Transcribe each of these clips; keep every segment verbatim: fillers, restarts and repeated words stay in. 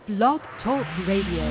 Blog Talk Radio.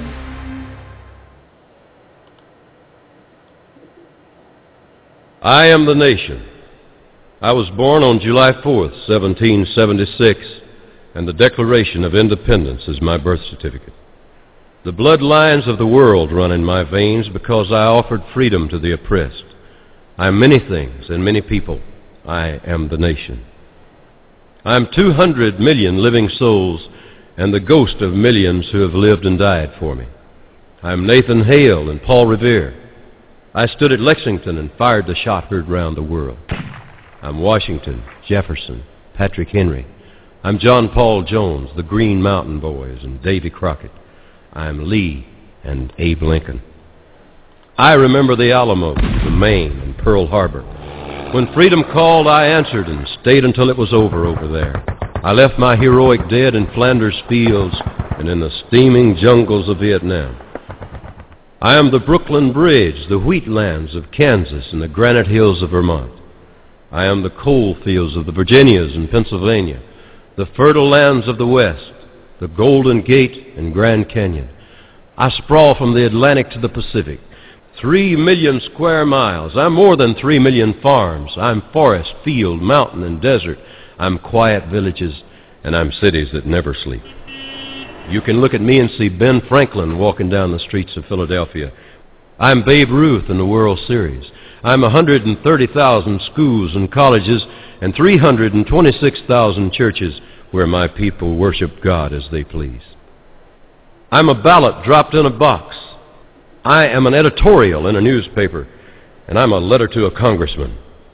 I am the nation. I was born on July fourth, seventeen seventy-six, and the Declaration of Independence is my birth certificate. The bloodlines of the world run in my veins because I offered freedom to the oppressed. I am many things and many people. I am the nation. I am two hundred million living souls and the ghost of millions who have lived and died for me. I am Nathan Hale and Paul Revere. I stood at Lexington and fired the shot heard round the world. I'm Washington, Jefferson, Patrick Henry. I'm John Paul Jones, the Green Mountain Boys, and Davy Crockett. I'm Lee and Abe Lincoln. I remember the Alamo, the Maine, and Pearl Harbor. When freedom called, I answered and stayed until it was over over there. I left my heroic dead in Flanders fields and in the steaming jungles of Vietnam. I am the Brooklyn Bridge, the wheatlands of Kansas, and the granite hills of Vermont. I am the coal fields of the Virginias and Pennsylvania, the fertile lands of the West, the Golden Gate and Grand Canyon. I sprawl from the Atlantic to the Pacific. Three million square miles. I'm more than three million farms. I'm forest, field, mountain, and desert. I'm quiet villages, and I'm cities that never sleep. You can look at me and see Ben Franklin walking down the streets of Philadelphia. I'm Babe Ruth in the World Series. I'm one hundred thirty thousand schools and colleges and three hundred twenty-six thousand churches where my people worship God as they please. I'm a ballot dropped in a box. I am an editorial in a newspaper, and I'm a letter to a congressman.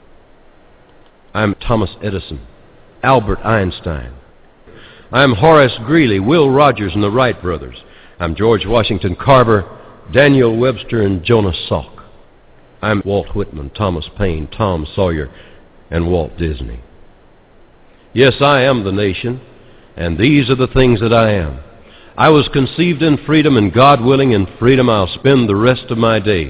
I'm Thomas Edison, Albert Einstein. I'm Horace Greeley, Will Rogers, and the Wright brothers. I'm George Washington Carver, Daniel Webster, and Jonas Salk. I'm Walt Whitman, Thomas Paine, Tom Sawyer, and Walt Disney. Yes, I am the nation, and these are the things that I am. I was conceived in freedom, and God willing, in freedom I'll spend the rest of my days.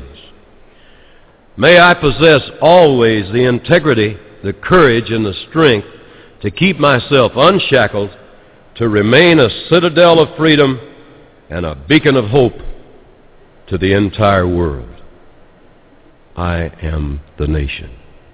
May I possess always the integrity, the courage, and the strength to keep myself unshackled, to remain a citadel of freedom and a beacon of hope to the entire world. I am the nation.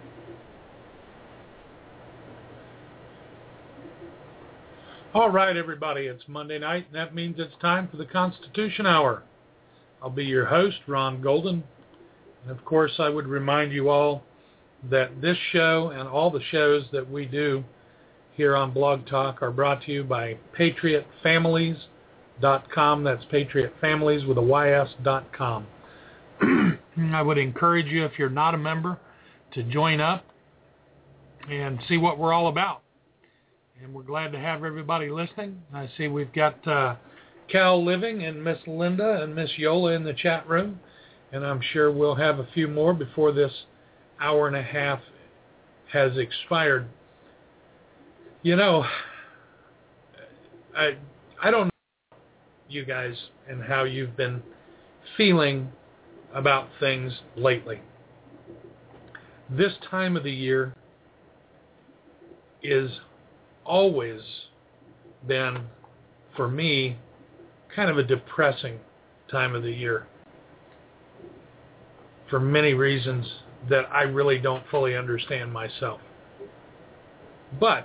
All right, everybody, it's Monday night, and that means it's time for the Constitution Hour. I'll be your host, Ron Golden. And, of course, I would remind you all that this show and all the shows that we do here on Blog Talk are brought to you by Patriot Families dot com. That's Patriot Families with a Y S dot com. I would encourage you, if you're not a member, to join up and see what we're all about. And we're glad to have everybody listening. I see we've got uh, Cal Living and Miss Linda and Miss Yola in the chat room, and I'm sure we'll have a few more before this hour and a half has expired. You know, I I don't know you guys and how you've been feeling about things lately. This time of the year is always been, for me, kind of a depressing time of the year for many reasons that I really don't fully understand myself. But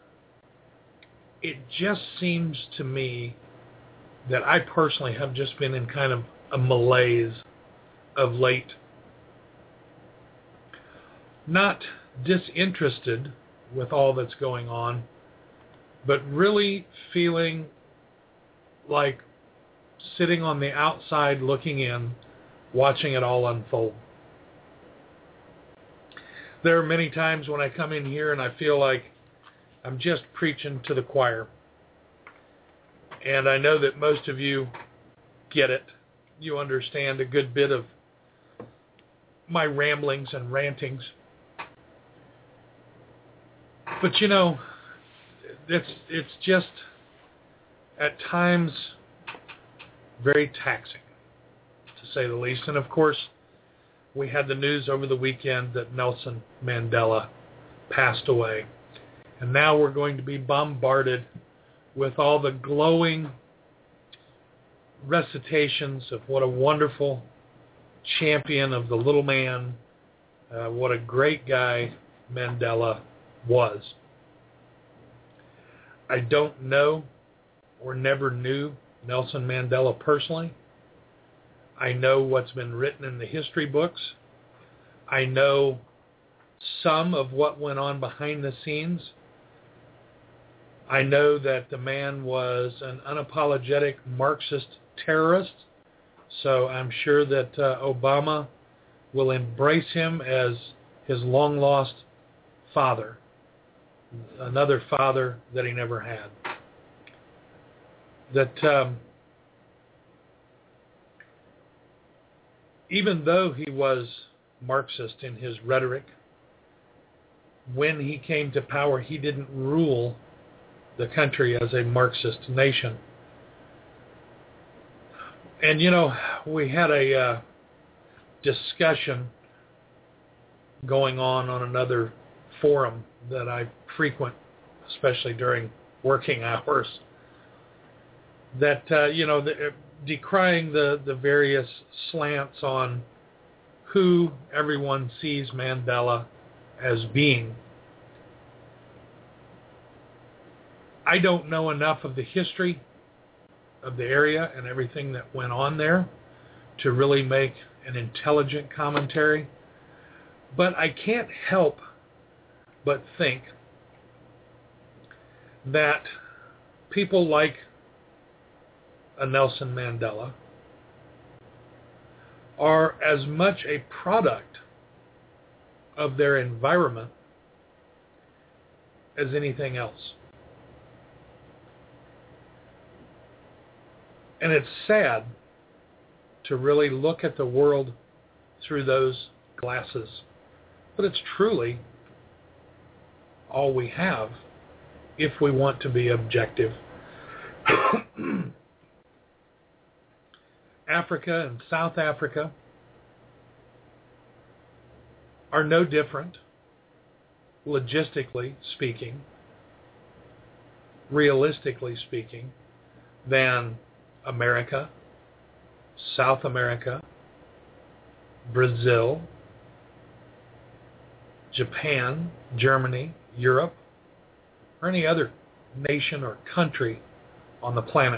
it just seems to me that I personally have just been in kind of a malaise of late. Not disinterested with all that's going on, but really feeling like sitting on the outside looking in, watching it all unfold. There are many times when I come in here and I feel like I'm just preaching to the choir. And I know that most of you get it. You understand a good bit of my ramblings and rantings. But you know, it's it's just at times very taxing, to say the least. And of course, we had the news over the weekend that Nelson Mandela passed away. And now we're going to be bombarded with all the glowing recitations of what a wonderful champion of the little man, uh, what a great guy Mandela was. I don't know or never knew Nelson Mandela personally. I know what's been written in the history books. I know some of what went on behind the scenes. I know that the man was an unapologetic Marxist terrorist, so I'm sure that uh, Obama will embrace him as his long-lost father, another father that he never had. That um, even though he was Marxist in his rhetoric, when he came to power, he didn't rule the country as a Marxist nation. And, you know, we had a uh, discussion going on on another forum that I frequent, especially during working hours, that, uh, you know, the, decrying the, the various slants on who everyone sees Mandela as being. I don't know enough of the history of the area and everything that went on there to really make an intelligent commentary, but I can't help but think that people like a Nelson Mandela are as much a product of their environment as anything else. And it's sad to really look at the world through those glasses. But it's truly all we have if we want to be objective. Africa and South Africa are no different, logistically speaking, realistically speaking, than America, South America, Brazil, Japan, Germany, Europe, or any other nation or country on the planet.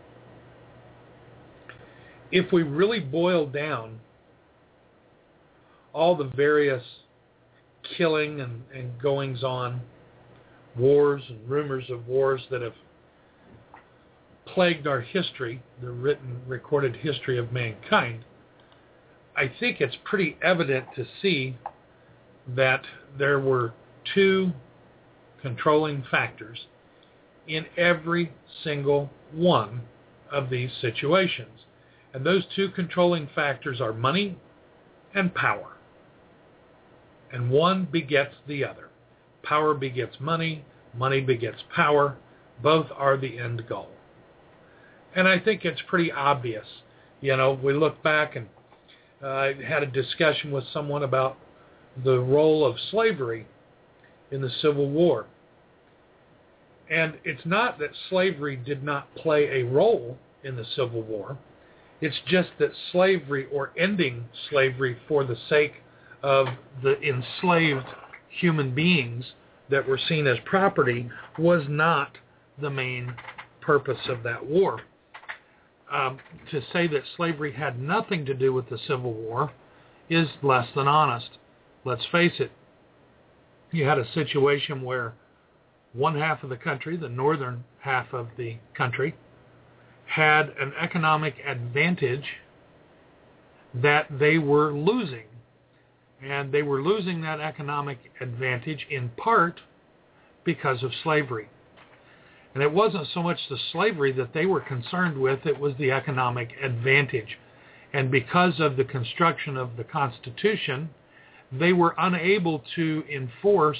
If we really boil down all the various killing and, and goings on, wars and rumors of wars that have plagued our history, the written, recorded history of mankind, I think it's pretty evident to see that there were two controlling factors in every single one of these situations. And those two controlling factors are money and power. And one begets the other. Power begets money. Money begets power. Both are the end goal. And I think it's pretty obvious. You know, we look back and uh, I had a discussion with someone about the role of slavery in the Civil War. And it's not that slavery did not play a role in the Civil War. It's just that slavery, or ending slavery for the sake of the enslaved human beings that were seen as property, was not the main purpose of that war. Um, to say that slavery had nothing to do with the Civil War is less than honest. Let's face it. You had a situation where one half of the country, the northern half of the country, had an economic advantage that they were losing. And they were losing that economic advantage in part because of slavery. And it wasn't so much the slavery that they were concerned with, it was the economic advantage. And because of the construction of the Constitution, they were unable to enforce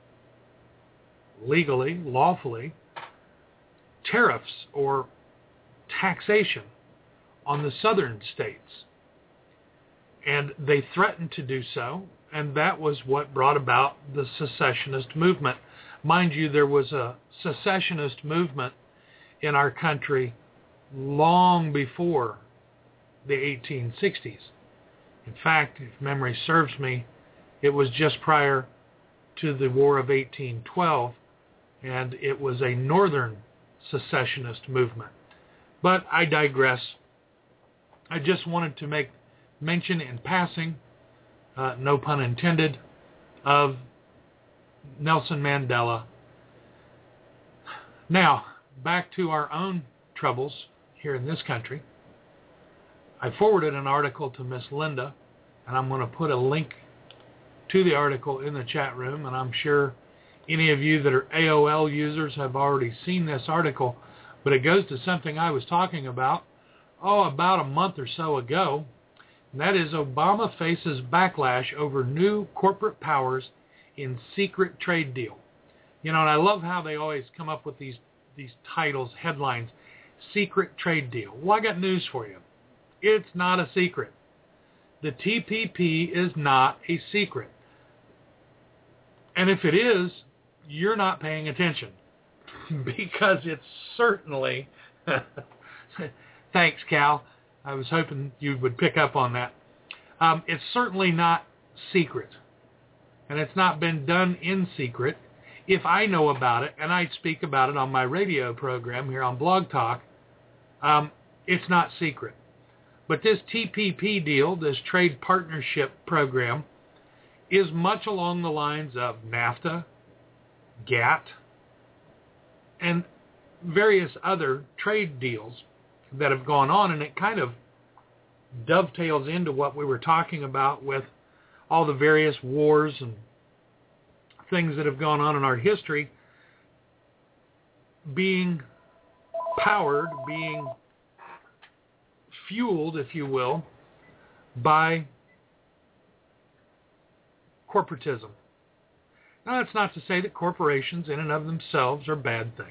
legally, lawfully, tariffs or taxation on the southern states. And they threatened to do so, and that was what brought about the secessionist movement. Mind you, there was a secessionist movement in our country long before the eighteen sixties. In fact, if memory serves me, it was just prior to the War of eighteen twelve, and it was a northern secessionist movement. But I digress. I just wanted to make mention in passing, uh, no pun intended, of Nelson Mandela. Now, back to our own troubles here in this country. I forwarded an article to Miss Linda, and I'm going to put a link to the article in the chat room, and I'm sure any of you that are A O L users have already seen this article, but it goes to something I was talking about, oh, about a month or so ago, and that is Obama faces backlash over new corporate powers in secret trade deal. You know, and I love how they always come up with these, these titles, headlines, secret trade deal. Well, I got news for you. It's not a secret. The T P P is not a secret. And if it is, you're not paying attention, because it's certainly, thanks, Cal, I was hoping you would pick up on that. Um, it's certainly not secret, and it's not been done in secret. If I know about it, and I speak about it on my radio program here on Blog Talk, um, it's not secret. But this T P P deal, this trade partnership program, is much along the lines of NAFTA, GATT, and various other trade deals that have gone on, and it kind of dovetails into what we were talking about with all the various wars and things that have gone on in our history being powered, being fueled, if you will, by corporatism. Now, that's not to say that corporations in and of themselves are bad things.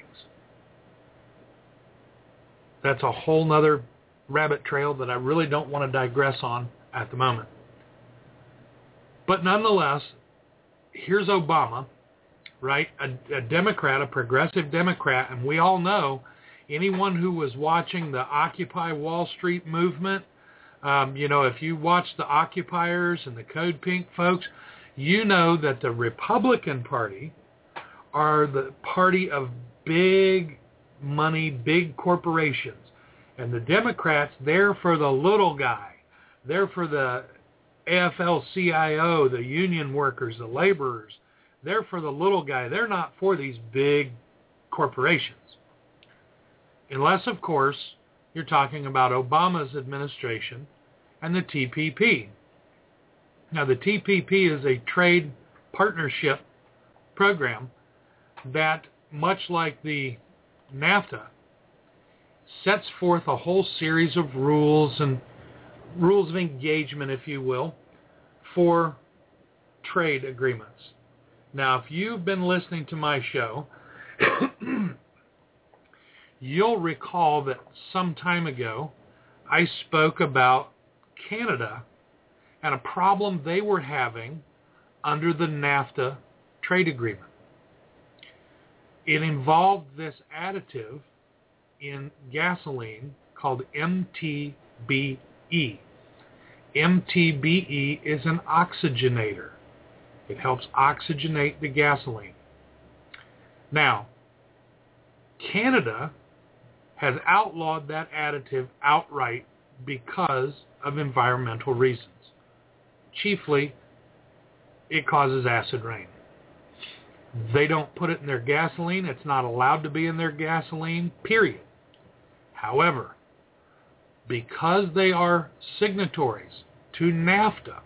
That's a whole nother rabbit trail that I really don't want to digress on at the moment. But nonetheless, here's Obama, right? A, a Democrat, a progressive Democrat, and we all know anyone who was watching the Occupy Wall Street movement, um, you know, if you watch the Occupiers and the Code Pink folks, you know that the Republican Party are the party of big money, big corporations. And the Democrats, they're for the little guy. They're for the A F L C I O, the union workers, the laborers. They're for the little guy. They're not for these big corporations. Unless, of course, you're talking about Obama's administration and the T P P. Now, the T P P is a trade partnership program that, much like the NAFTA, sets forth a whole series of rules and rules of engagement, if you will, for trade agreements. Now, if you've been listening to my show, you'll recall that some time ago I spoke about Canada and a problem they were having under the NAFTA trade agreement. It involved this additive in gasoline called M T B E. M T B E is an oxygenator. It helps oxygenate the gasoline. Now, Canada has outlawed that additive outright because of environmental reasons. Chiefly, it causes acid rain. They don't put it in their gasoline. It's not allowed to be in their gasoline, period. However, because they are signatories to NAFTA,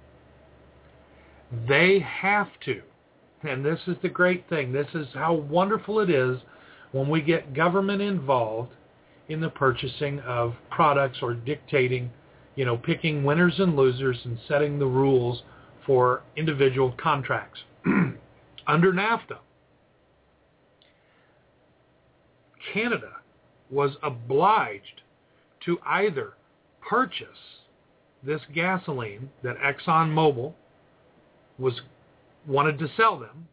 they have to, and this is the great thing, this is how wonderful it is when we get government involved in the purchasing of products or dictating, you know, picking winners and losers and setting the rules for individual contracts. Under NAFTA, Canada was obliged to either purchase this gasoline that ExxonMobil was wanted to sell them,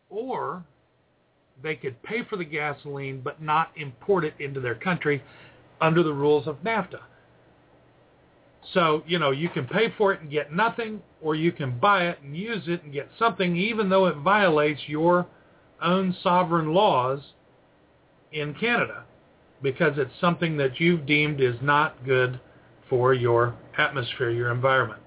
or they could pay for the gasoline but not import it into their country. under the rules of NAFTA. So, you know, you can pay for it and get nothing, or you can buy it and use it and get something, even though it violates your own sovereign laws in Canada, because it's something that you've deemed is not good for your atmosphere, your environment.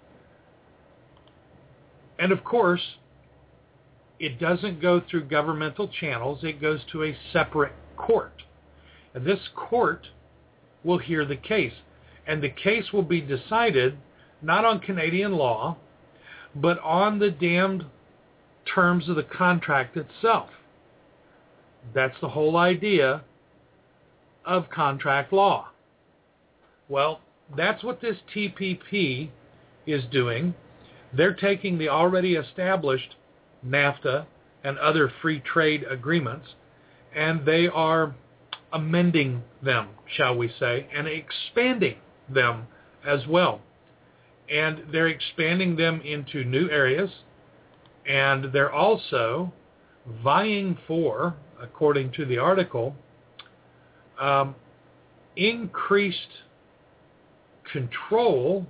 And of course, it doesn't go through governmental channels. It goes to a separate court. And this court will hear the case. And the case will be decided not on Canadian law, but on the damned terms of the contract itself. That's the whole idea of contract law. Well, that's what this T P P is doing. They're taking the already established NAFTA and other free trade agreements, and they are amending them, shall we say, and expanding them as well. And they're expanding them into new areas, and they're also vying for, according to the article, um, increased control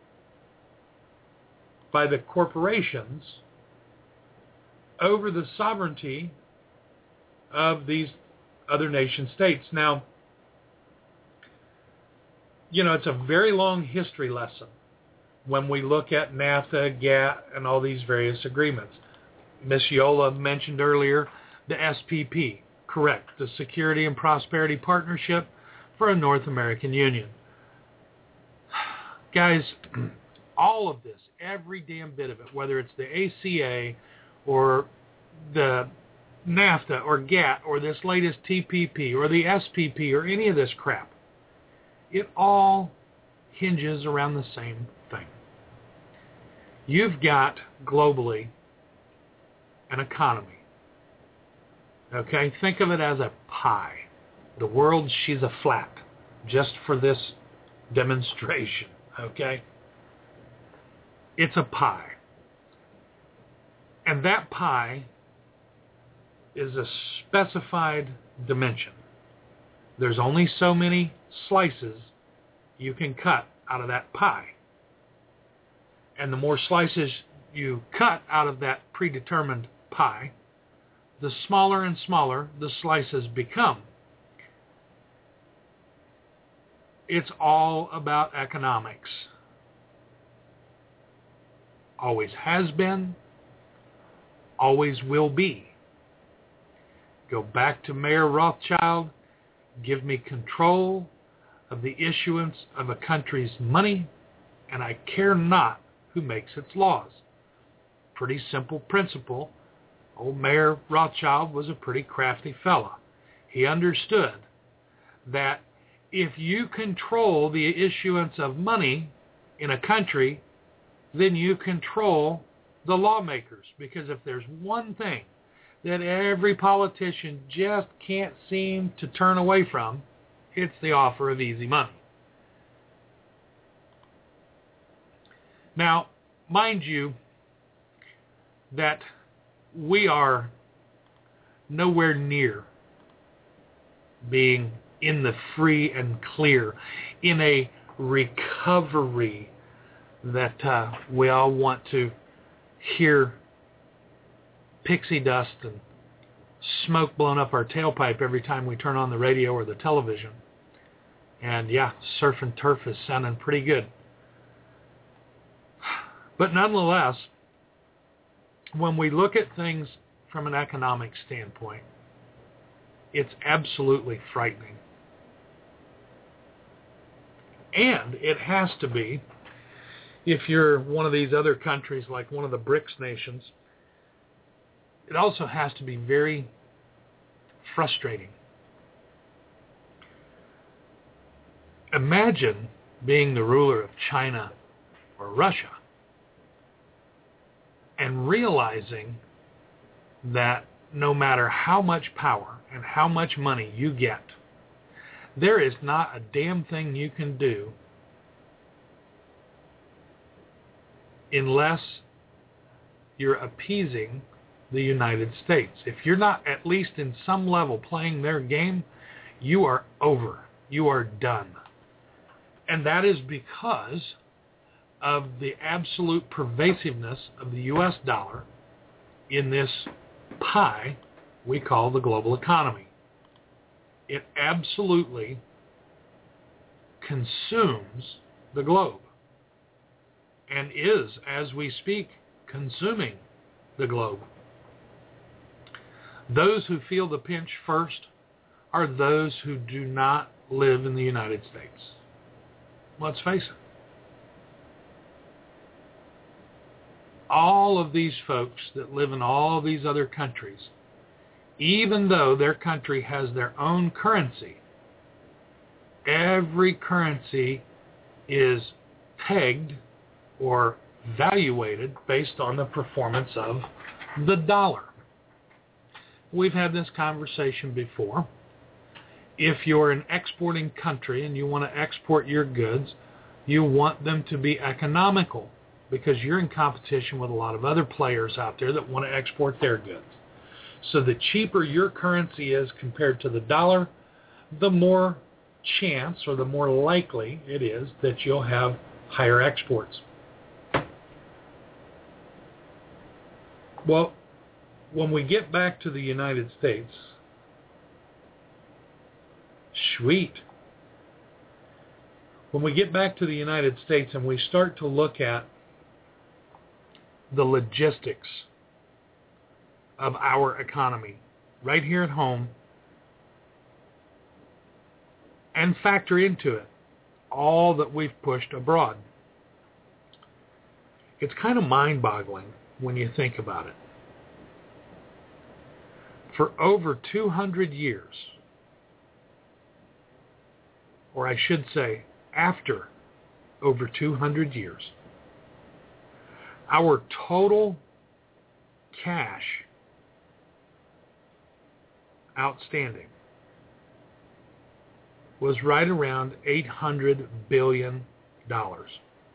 by the corporations over the sovereignty of these other nation states. Now, you know, it's a very long history lesson when we look at NAFTA, G A T, and all these various agreements. Miss Yola mentioned earlier the S P P, correct, the Security and Prosperity Partnership for a North American Union. Guys, all of this, every damn bit of it, whether it's the A C A or the NAFTA or G A T or this latest T P P or the S P P or any of this crap, it all hinges around the same thing. You've got globally an economy. Okay? Think of it as a pie. The world, she's a flat, just for this demonstration. Okay? It's a pie. And that pie is a specified dimension. There's only so many slices you can cut out of that pie. And the more slices you cut out of that predetermined pie, the smaller and smaller the slices become. It's all about economics. Always has been, always will be. Go back to Mayer Rothschild, give me control of the issuance of a country's money, and I care not who makes its laws. Pretty simple principle. Old Mayer Rothschild was a pretty crafty fella. He understood that if you control the issuance of money in a country, then you control the lawmakers. Because if there's one thing that every politician just can't seem to turn away from, it's the offer of easy money. Now, mind you, that we are nowhere near being in the free and clear, in a recovery that uh, we all want to hear pixie dust and smoke blowing up our tailpipe every time we turn on the radio or the television. And yeah, surf and turf is sounding pretty good. But nonetheless, when we look at things from an economic standpoint, it's absolutely frightening. And it has to be, if you're one of these other countries like one of the BRICS nations, it also has to be very frustrating. Imagine being the ruler of China or Russia and realizing that no matter how much power and how much money you get, there is not a damn thing you can do unless you're appeasing the United States. If you're not at least in some level playing their game, you are over. You are done. And that is because of the absolute pervasiveness of the U S dollar in this pie we call the global economy. It absolutely consumes the globe and is, as we speak, consuming the globe. Those who feel the pinch first are those who do not live in the United States. Let's face it. All of these folks that live in all these other countries, even though their country has their own currency, every currency is pegged or valuated based on the performance of the dollar. We've had this conversation before. If you're an exporting country and you want to export your goods, you want them to be economical because you're in competition with a lot of other players out there that want to export their goods. So the cheaper your currency is compared to the dollar, the more chance or the more likely it is that you'll have higher exports. Well, when we get back to the United States, sweet. When we get back to the United States and we start to look at the logistics of our economy right here at home and factor into it all that we've pushed abroad, it's kind of mind-boggling when you think about it. For over two hundred years, or I should say after over two hundred years, our total cash outstanding was right around eight hundred billion dollars.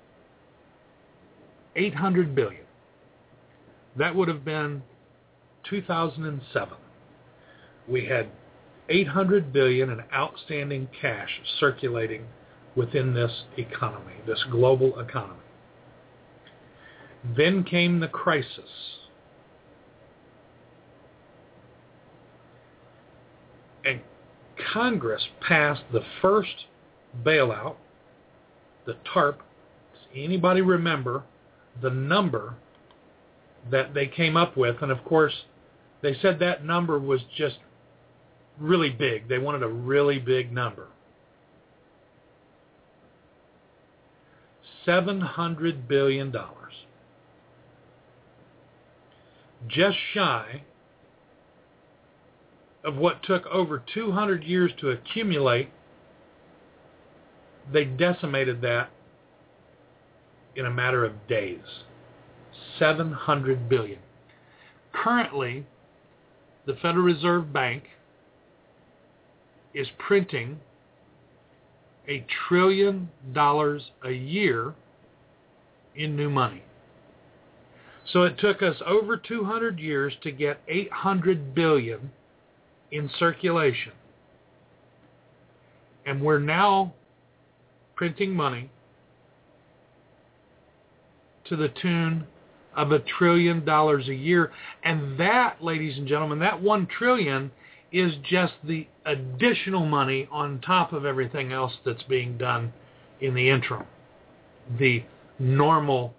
eight hundred billion dollars. That would have been two thousand seven. We had eight hundred billion dollars in outstanding cash circulating within this economy, this global economy. Then came the crisis. And Congress passed the first bailout, the TARP. Does anybody remember the number that they came up with? And of course, they said that number was just really big. They wanted a really big number. seven hundred billion dollars. Just shy of what took over two hundred years to accumulate. They decimated that in a matter of days. seven hundred billion dollars. Currently, the Federal Reserve Bank is printing a trillion dollars a year in new money. So it took us over two hundred years to get eight hundred billion dollars in circulation. And we're now printing money to the tune of a trillion dollars a year. And that, ladies and gentlemen, that one trillion is just the additional money on top of everything else that's being done in the interim. The normal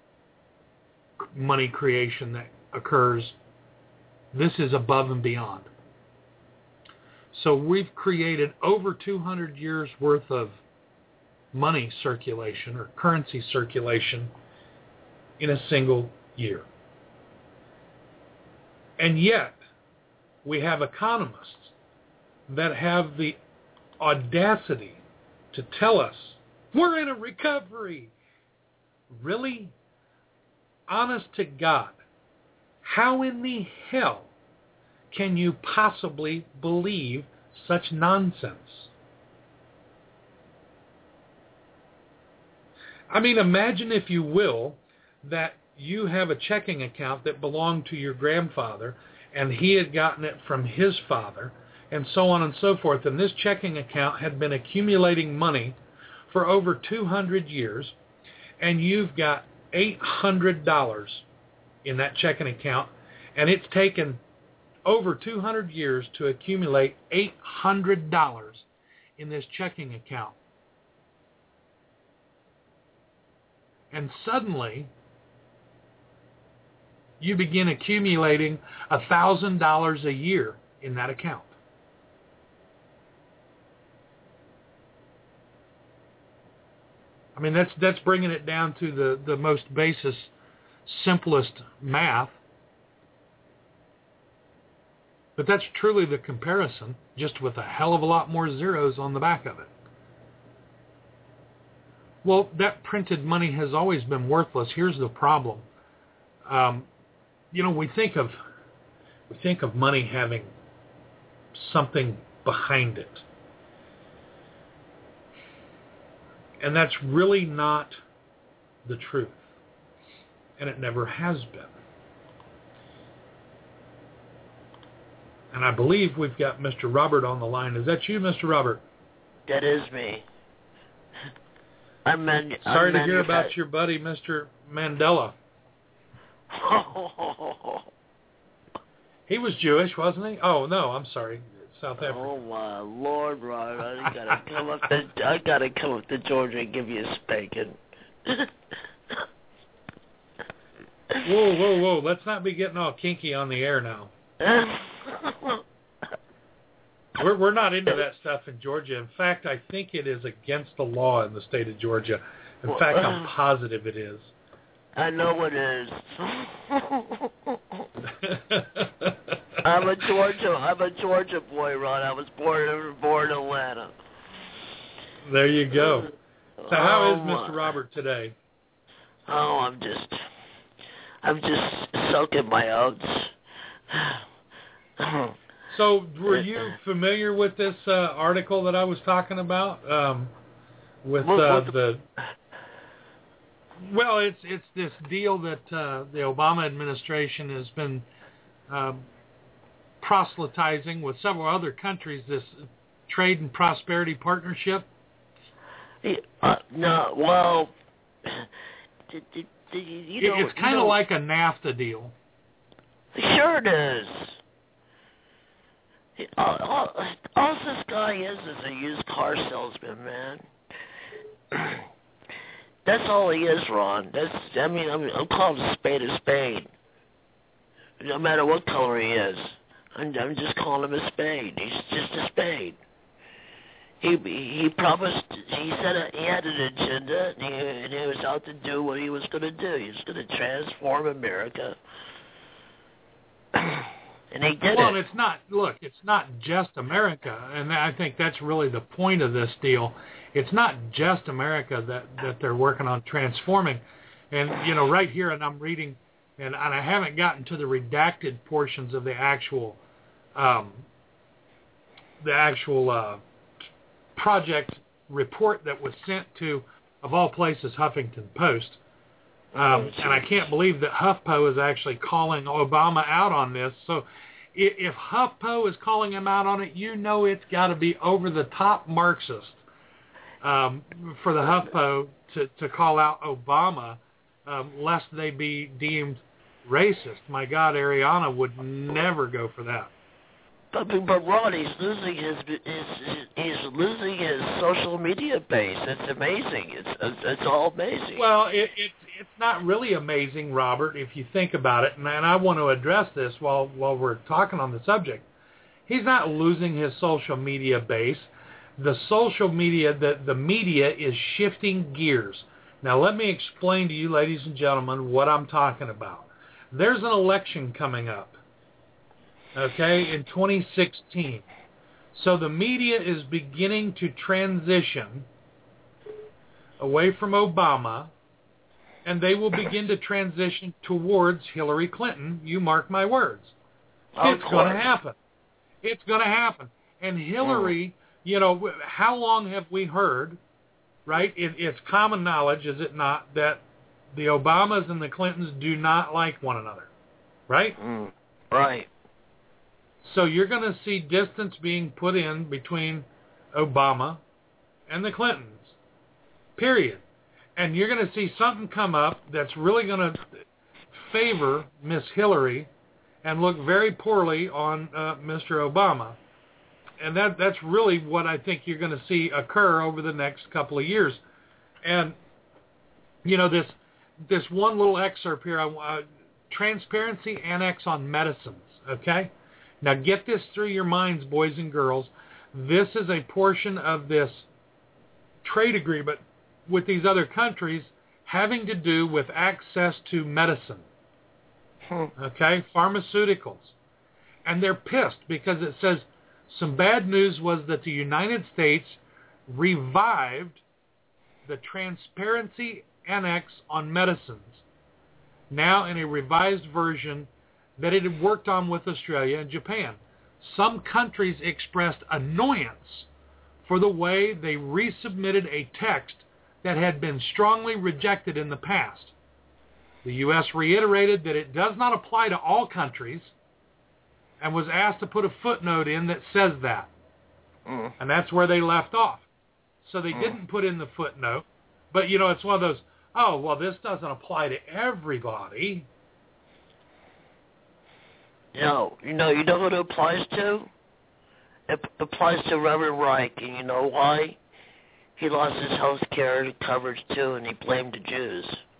money creation that occurs, this is above and beyond. So we've created over two hundred years worth of money circulation or currency circulation in a single year. And yet, we have economists that have the audacity to tell us, we're in a recovery. Really? Honest to God, how in the hell can you possibly believe such nonsense? I mean, imagine, if you will, that you have a checking account that belonged to your grandfather, and he had gotten it from his father, and so on and so forth. And this checking account had been accumulating money for over two hundred years, and you've got eight hundred dollars in that checking account, and it's taken over two hundred years to accumulate eight hundred dollars in this checking account. And suddenly, you begin accumulating one thousand dollars a year in that account. I mean, that's that's bringing it down to the, the most basis, simplest math. But that's truly the comparison, just with a hell of a lot more zeros on the back of it. Well, that printed money has always been worthless. Here's the problem. Um, you know, we think of we think of money having something behind it. And that's really not the truth. And it never has been. And I believe we've got Mister Robert on the line. Is that you, Mister Robert? That is me. I'm man- Sorry I'm to hear manufa- about your buddy, Mister Mandela. He was Jewish, wasn't he? Oh, no, I'm sorry. South Africa. Oh, my Lord, Ron. I gotta come up to I gotta come up to Georgia and give you a spanking. Whoa, whoa, whoa. Let's not be getting all kinky on the air now. We're we're not into that stuff in Georgia. In fact, I think it is against the law in the state of Georgia. In well, fact, I'm positive it is. I know it is. I'm a Georgia. I'm a Georgia boy, Ron. I was born born in Atlanta. There you go. So how oh, is Mister Robert today? Oh, I'm just, I'm just soaking my oats. So, were you familiar with this uh, article that I was talking about? Um, with uh, the well, it's it's this deal that uh, the Obama administration has been um, proselytizing with several other countries. This trade and prosperity partnership. Uh, no, well, did, did, did you, you know, it's kind of you know, like a NAFTA deal. Sure it is. All, all, all this guy is is a used car salesman, man. That's all he is, Ron. That's I mean, I'm, I'm calling a spade a spade. No matter what color he is, I'm, I'm just calling him a spade. He's just a spade. He he promised. He said he had an agenda, and he, and he was out to do what he was going to do. He was going to transform America. And he did well, it. Well, it's not, look, it's not just America, and I think that's really the point of this deal. It's not just America that, that they're working on transforming. And, you know, right here, and I'm reading, and, and I haven't gotten to the redacted portions of the actual, um, the actual uh, project report that was sent to, of all places, Huffington Post. Um, and I can't believe that HuffPo is actually calling Obama out on this. So if HuffPo is calling him out on it, you know it's got to be over-the-top Marxist um, for the HuffPo to, to call out Obama, um, lest they be deemed racist. My God, Ariana would never go for that. But, but Ron, he's losing his, his he's losing his social media base. It's amazing. It's it's, it's all amazing. Well, it, it it's not really amazing, Robert, if you think about it. And, and I want to address this while while we're talking on the subject. He's not losing his social media base. The social media, the the media is shifting gears. Now, let me explain to you, ladies and gentlemen, what I'm talking about. There's an election coming up. Okay, in twenty sixteen. So the media is beginning to transition away from Obama, and they will begin to transition towards Hillary Clinton. You mark my words. Of It's going to happen. It's going to happen. And Hillary, you know, how long have we heard, right? It, it's common knowledge, is it not, that the Obamas and the Clintons do not like one another, right? Mm, right. So you're going to see distance being put in between Obama and the Clintons, period. And you're going to see something come up that's really going to favor Miss Hillary and look very poorly on uh, Mister Obama. And that that's really what I think you're going to see occur over the next couple of years. And, you know, this this one little excerpt here, uh, Transparency Annex on Medicines, okay? Now get this through your minds, boys and girls. This is a portion of this trade agreement with these other countries having to do with access to medicine, hmm. okay, pharmaceuticals. And they're pissed because it says some bad news was that the United States revived the Transparency Annex on Medicines, now in a revised version that it had worked on with Australia and Japan. Some countries expressed annoyance for the way they resubmitted a text that had been strongly rejected in the past. The U S reiterated that it does not apply to all countries and was asked to put a footnote in that says that. Mm. And that's where they left off. So they mm. didn't put in the footnote. But, you know, it's one of those, oh, well, this doesn't apply to everybody. No, you know, you know who it applies to? It applies to Reverend Reich, and you know why? He lost his health care coverage, too, and he blamed the Jews.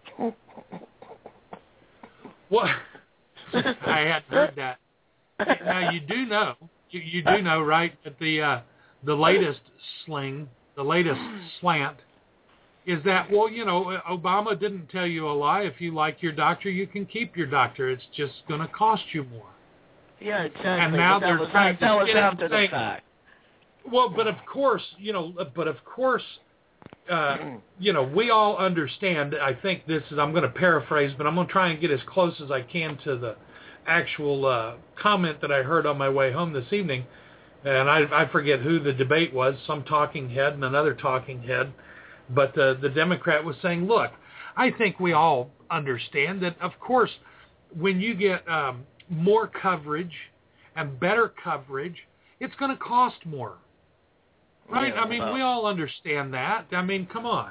What? I hadn't heard that. Now, you do know, you, you do know, right, that the uh, the latest sling, the latest slant, is that, well, you know, Obama didn't tell you a lie. If you like your doctor, you can keep your doctor. It's just going to cost you more. Yeah, exactly. And now but they're was, trying that to was after say, the fact. Well, but of course, you know, but of course, uh, you know, we all understand. I think this is, I'm going to paraphrase, but I'm going to try and get as close as I can to the actual uh, comment that I heard on my way home this evening. And I, I forget who the debate was, some talking head and another talking head. But uh, the Democrat was saying, look, I think we all understand that, of course, when you get um, more coverage and better coverage, it's going to cost more. Right? Yeah, I mean, well, we all understand that. I mean, come on.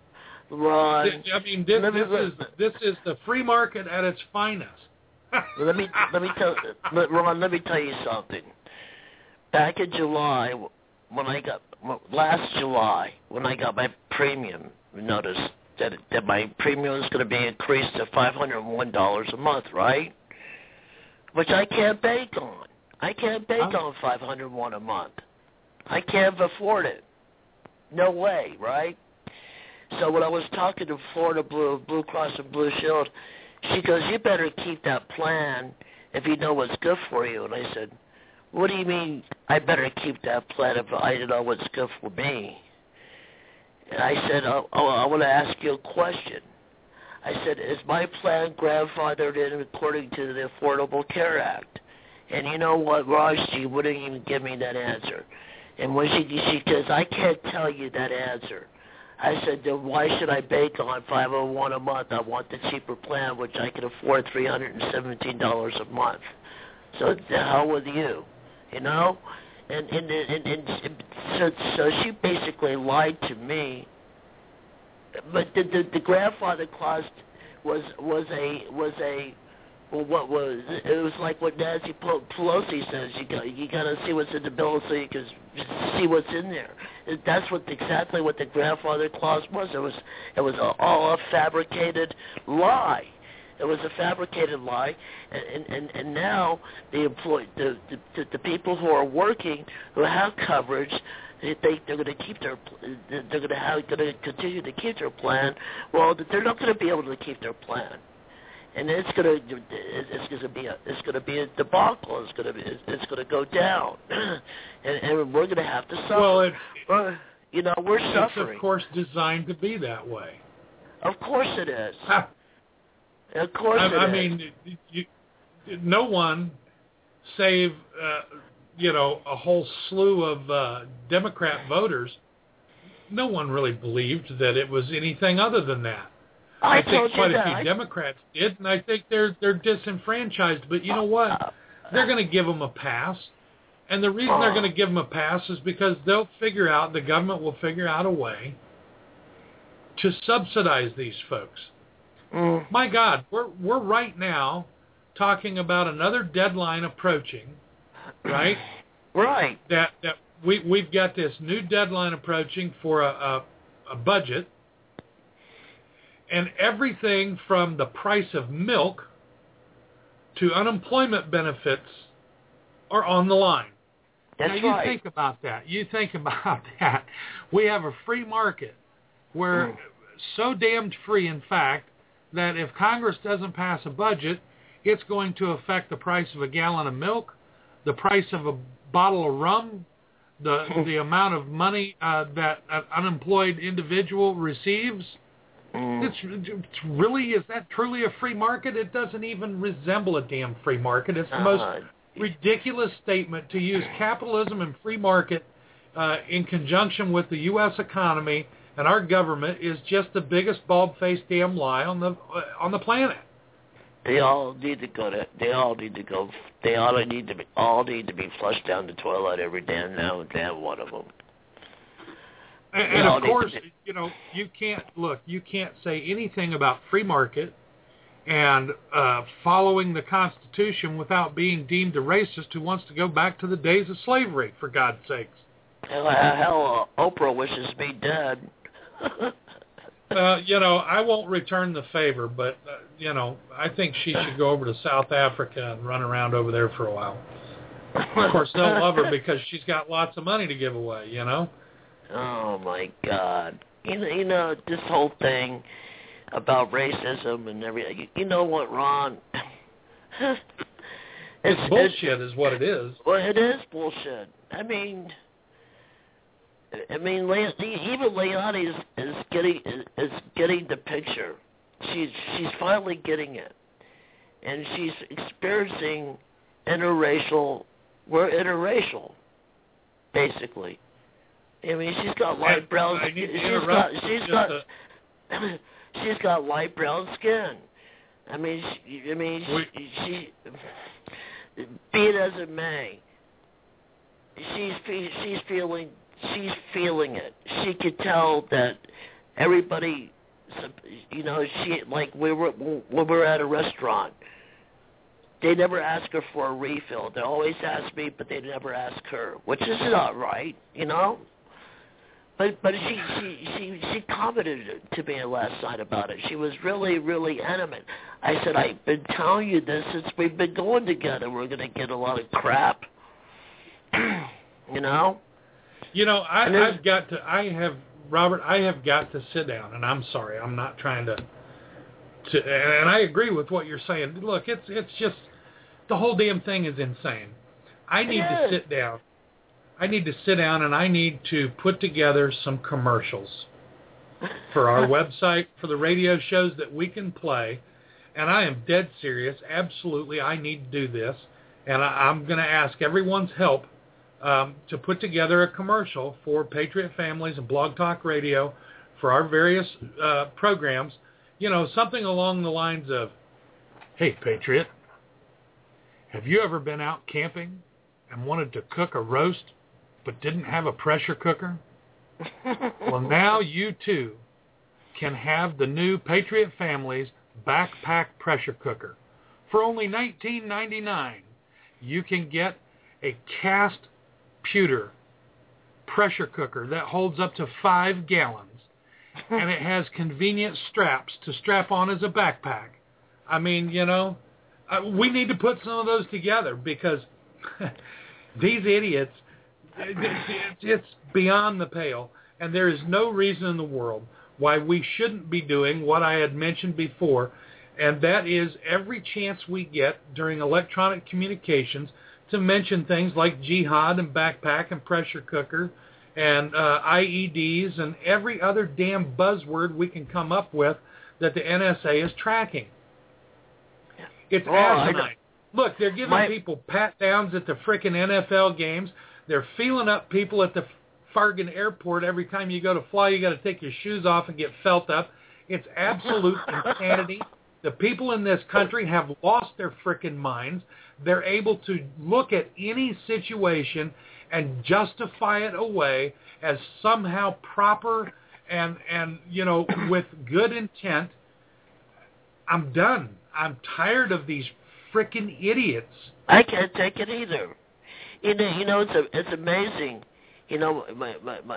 Ron, I mean, this, this is this is the free market at its finest. let me let me tell Ron. Let me tell you something. Back in July, when I got last July, when I got my premium notice that that my premium is going to be increased to five hundred one dollars a month, right? Which I can't bank on. I can't bank huh? on five hundred one a month. I can't afford it. No way, right? So when I was talking to Florida Blue, Blue Cross and Blue Shield, she goes, you better keep that plan if you know what's good for you. And I said, what do you mean I better keep that plan if I know what's good for me? And I said, oh, oh I want to ask you a question. I said, is my plan grandfathered in according to the Affordable Care Act? And you know what, Raj, she wouldn't even give me that answer. And when she, she says, I can't tell you that answer. I said, then why should I bank on five oh one a month? I want the cheaper plan, which I can afford three hundred seventeen dollars a month. So the hell with you, you know? And, and, and, and, and so, so she basically lied to me. But the, the, the grandfather clause was was a was a well, what was it was like what Nancy Pelosi says. You got you got to see what's in the bill so you can see what's in there. That's what exactly what the grandfather clause was. It was it was a, all a fabricated lie. It was a fabricated lie, and and, and now the employee the, the the people who are working who have coverage. They think they're going to keep their, they're going to have, going to continue to keep their plan. Well, they're not going to be able to keep their plan, and it's going to, it's going to be a, it's going to be a debacle. It's going to be, it's going to go down, and, and we're going to have to suffer. Well, it, well, you know, we're it's suffering. It's of course designed to be that way. Of course it is. Of course I, it I is. mean, you, no one, save. Uh, you know, a whole slew of uh, Democrat voters, no one really believed that it was anything other than that. I, I think quite a few I... Democrats did, and I think they're they're disenfranchised. But you know what? they're going to give them a pass. And the reason they're going to give them a pass is because they'll figure out, the government will figure out a way to subsidize these folks. Mm. My God, we're we're right now talking about another deadline approaching, right? Right. That that we we've got this new deadline approaching for a, a a budget, and everything from the price of milk to unemployment benefits are on the line. That's now you right. think about that. You think about that. We have a free market where Mm. so damned free, in fact, that if Congress doesn't pass a budget, it's going to affect the price of a gallon of milk, the price of a bottle of rum, the the amount of money uh, that an unemployed individual receives. Mm. It's, it's really, is that truly a free market? It doesn't even resemble a damn free market. It's the Uh, most ridiculous statement to use capitalism and free market uh, in conjunction with the U S economy and our government is just the biggest bald-faced damn lie on the uh, on the planet. They all need to go to. They all need to go. They all need to be. All need to be flushed down the toilet every damn now and then. One of them. And, and of course, you know, you can't look. You can't say anything about free market and uh, following the Constitution without being deemed a racist who wants to go back to the days of slavery. For God's sakes. Hell, hell uh, Oprah wishes me dead. Uh, you know, I won't return the favor, but, uh, you know, I think she should go over to South Africa and run around over there for a while. Of course, they'll love her because she's got lots of money to give away, you know? Oh, my God. You know, you know this whole thing about racism and everything. You, you know what, Ron? it's, it's bullshit is what it is. Well, it is bullshit. I mean... I mean, Le- even Leonie is, is getting is, is getting the picture. She's she's finally getting it, and she's experiencing interracial. We're interracial, basically. I mean, she's got light brown. I need to she's got interrupt she's just got a- she's got light brown skin. I mean, she, I mean, she, she be it as it may, she's fe- she's feeling. She's feeling it. She could tell that everybody, you know, she like we were when we were at a restaurant. They never ask her for a refill. They always ask me, but they never ask her, which is not right, you know. But but she she she she commented to me last night about it. She was really really adamant. I said, I've been telling you this since we've been going together. We're gonna get a lot of crap, you know. You know, I, I've got to, I have, Robert, I have got to sit down, and I'm sorry, I'm not trying to, to, and I agree with what you're saying. Look, it's it's just, the whole damn thing is insane. I need to sit down. I need to sit down, and I need to put together some commercials for our website, for the radio shows that we can play, and I am dead serious. Absolutely, I need to do this, and I, I'm going to ask everyone's help Um, to put together a commercial for Patriot Families and Blog Talk Radio for our various uh, programs, you know, something along the lines of, hey, Patriot, have you ever been out camping and wanted to cook a roast but didn't have a pressure cooker? Well, now you, too, can have the new Patriot Families Backpack Pressure Cooker. For only nineteen ninety-nine dollars, you can get a cast pewter pressure cooker that holds up to five gallons, and it has convenient straps to strap on as a backpack. I mean, you know, uh, we need to put some of those together because these idiots, it, it, it's beyond the pale, and there is no reason in the world why we shouldn't be doing what I had mentioned before, and that is every chance we get during electronic communications to mention things like jihad and backpack and pressure cooker and uh, I E Ds and every other damn buzzword we can come up with that the N S A is tracking. It's oh, asinine. Look, they're giving My... people pat-downs at the frickin' N F L games. They're feeling up people at the Fargan airport. Every time you go to fly, you got to take your shoes off and get felt up. It's absolute insanity. The people in this country have lost their frickin' minds. They're able to look at any situation and justify it away as somehow proper and, and you know, with good intent. I'm done. I'm tired of these frickin' idiots. I can't take it either. You know, you know, it's a, it's amazing. You know, my my, my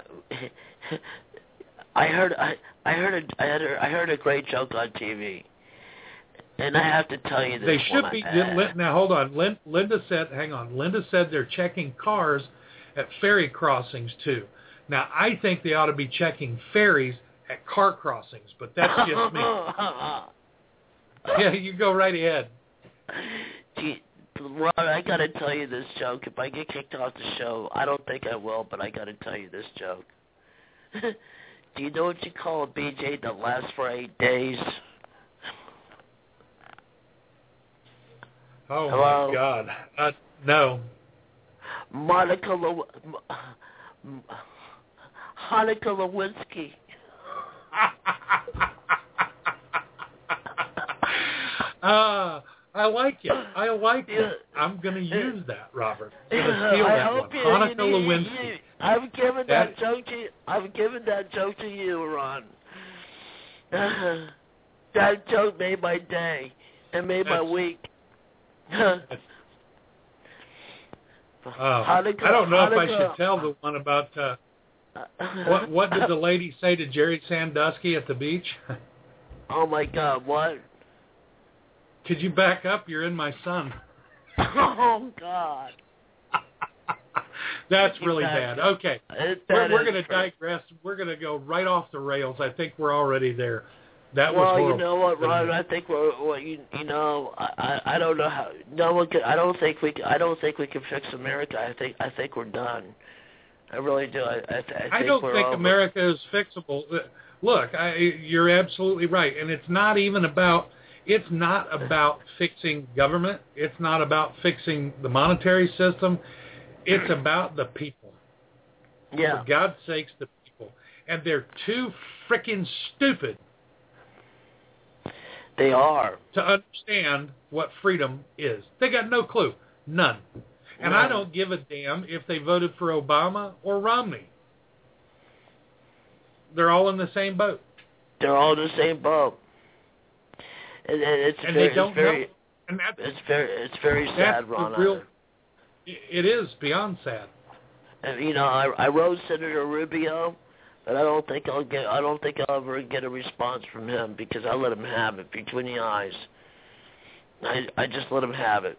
I heard I I heard a, I heard a, I heard a great joke on T V, and I have to tell you this. They should one. be. Uh, now hold on. Lin, Linda said, "Hang on." Linda said they're checking cars at ferry crossings too. Now I think they ought to be checking ferries at car crossings, but that's just me. Yeah, you go right ahead. Gee, Ron, I gotta tell you this joke. If I get kicked off the show, I don't think I will, but I gotta tell you this joke. Do you know what you call a B J that lasts for eight days? Oh Hello? my God! Uh, no. Monica Lew- Hanukkah Lewinsky. Ah, uh, I like it. I like Yeah. it. I'm going to use that, Robert. I'm going to steal I that hope one. you, Hanukkah you, you, Lewinsky. you, I've given that, That- joke to you. I've given that joke to you, Ron. That joke made my day. It made my That's- week. Oh, Hanukkah, I don't know if I Hanukkah. should tell the one about uh, what. What did the lady say to Jerry Sandusky at the beach? Oh my God! What? Could you back up? You're in my son. Oh God! That's really Exactly. bad. Okay, It, we're, that we're is going to great. digress. We're going to go right off the rails. I think we're already there. That was Well, horrible. you know what, Ron? I think we're, well, you, you know, I, I, I don't know how. No one can. I don't think we. Can, I don't think we can fix America. I think. I think we're done. I really do. I. I, th- I, think I don't we're think over. America is fixable. Look, I, you're absolutely right, and it's not even about. It's not about fixing government. It's not about fixing the monetary system. It's about the people. Yeah. For God's sakes, the people, and they're too frickin' stupid. They are. To understand what freedom is. They got no clue. None. And I None. don't give a damn if they voted for Obama or Romney. They're all in the same boat. They're all in the same boat. And, and it's And very. they don't it's very. know. And that's, It's very. It's very that's sad, the Ron. real, it is beyond sad. And, you know, I, I wrote Senator Rubio, but I don't think I'll get. I don't think I'll ever get a response from him because I let him have it between the eyes. I I just let him have it.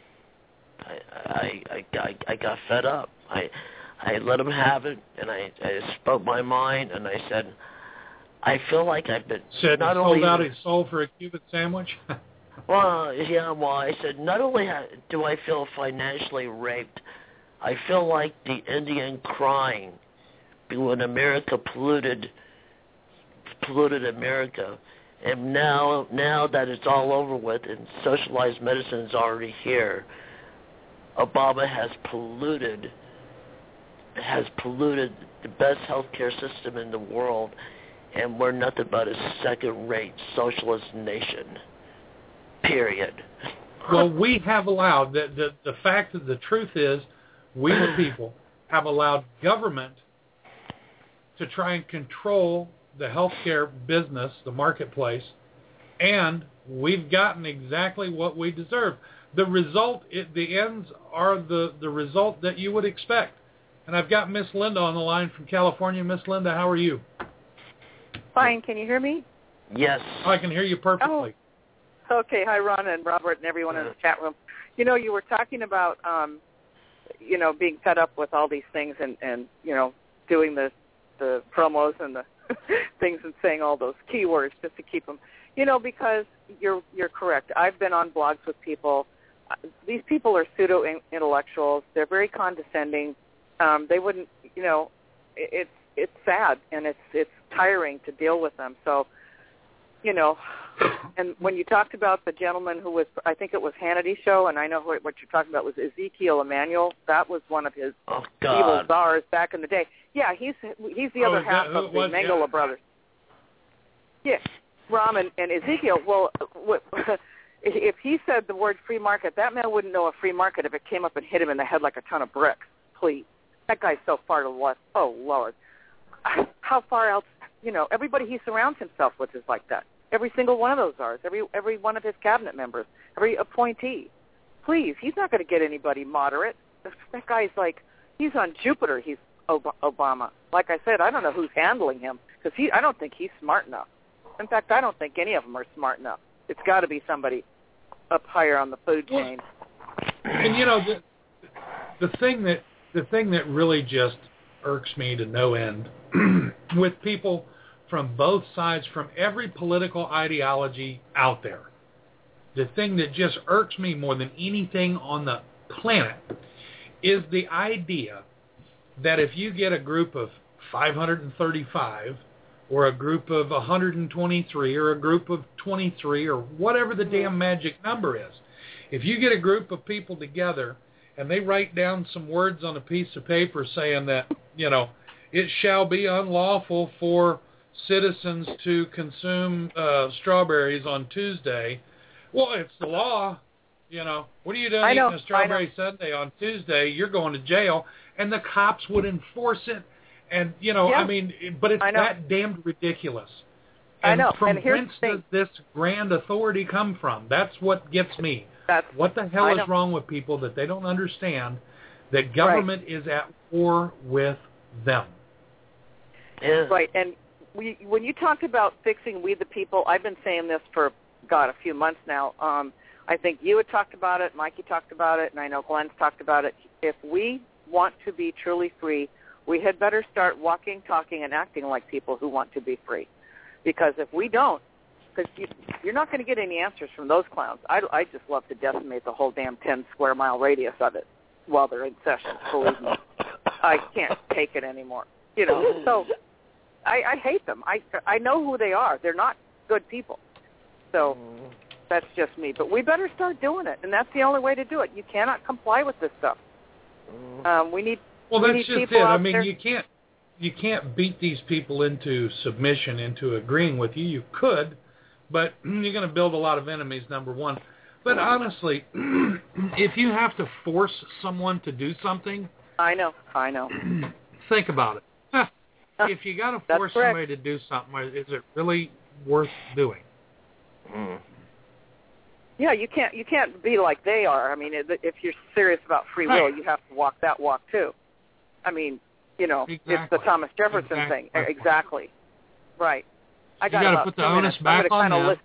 I I I, I, I got fed up. I I let him have it, and I, I spoke my mind, and I said, I feel like I've been Said not he only sold out his soul for a Cuban sandwich. well, yeah, well, I said not only ha- do I feel financially raped, I feel like the Indian crying when America polluted polluted America, and now now that it's all over with and socialized medicine is already here, Obama has polluted has polluted the best healthcare system in the world, and we're nothing but a second-rate socialist nation. Period. Well, we have allowed, the, the, the fact that the truth is, we the people have allowed government to try and control the healthcare business, the marketplace, and we've gotten exactly what we deserve. The result, it, the ends are the, the result that you would expect. And I've got Miss Linda on the line from California. Miss Linda, how are you? Fine. Can you hear me? Yes. Oh, I can hear you perfectly. Oh, okay. Hi, Ron and Robert and everyone in the chat room. You know, you were talking about, um, you know, being fed up with all these things and, and you know, doing the, the promos and the things and saying all those keywords just to keep them, you know, because you're you're correct. I've been on blogs with people. These people are pseudo-intellectuals. They're very condescending. Um, they wouldn't, you know, it, it's it's sad and it's it's tiring to deal with them. So, you know, and when you talked about the gentleman who was, I think it was Hannity's show, and I know what, what you're talking about was Ezekiel Emanuel. That was one of his oh, evil czars back in the day. Yeah, he's he's the Oh, other is half that who of it the was? Mengele Yeah. brothers. Yeah, Ram and, and Ezekiel, well, what, if he said the word free market, that man wouldn't know a free market if it came up and hit him in the head like a ton of bricks. Please. That guy's so far to the left. Oh, Lord. How far else? You know, everybody he surrounds himself with is like that. Every single one of those are. Every, every one of his cabinet members, every appointee. Please, he's not going to get anybody moderate. That guy's like, he's on Jupiter, he's Obama. Like I said, I don't know who's handling him because he, I don't think he's smart enough. In fact, I don't think any of them are smart enough. It's got to be somebody up higher on the food chain. And you know, the, the thing that the thing that really just irks me to no end with people from both sides, from every political ideology out there, the thing that just irks me more than anything on the planet is the idea that if you get a group of five hundred thirty-five or a group of one hundred twenty-three or a group of twenty-three or whatever the damn magic number is, if you get a group of people together and they write down some words on a piece of paper saying that, you know, it shall be unlawful for citizens to consume uh, strawberries on Tuesday, well, it's the law. You know, what are you doing eating a strawberry Sunday on Tuesday? You're going to jail. And the cops would enforce it. And, you know, yeah. I mean, but it's that damned ridiculous. And I know. From and whence does this grand authority come from? That's what gets me. That's, what the hell I is know. wrong with people that they don't understand that government right. is at war with them? Yeah. Right. And we, when you talk about fixing we the people, I've been saying this for, God, a few months now. Um, I think you had talked about it, Mikey talked about it, and I know Glenn's talked about it. If we want to be truly free, we had better start walking, talking, and acting like people who want to be free. Because if we don't, because you, you're not going to get any answers from those clowns. I, I just love to decimate the whole damn ten square mile radius of it while they're in session, believe me. I can't take it anymore. You know, so I, I hate them. I, I know who they are. They're not good people. So that's just me. But we better start doing it, and that's the only way to do it. You cannot comply with this stuff. Um, we need Well, we that's need just people it. I out mean, there. you can't you can't beat these people into submission, into agreeing with you. You could, but you're going to build a lot of enemies, number one. But honestly, if you have to force someone to do something, I know, I know. think about it. If you got to force somebody to do something, is it really worth doing? Mm. Yeah, you can't you can't be like they are. I mean, if you're serious about free will, Right. you have to walk that walk too. I mean, you know, Exactly. it's the Thomas Jefferson Exactly. thing. Exactly. Right. I got you got to about put the two onus minutes. back I'm gonna on kinda them. list-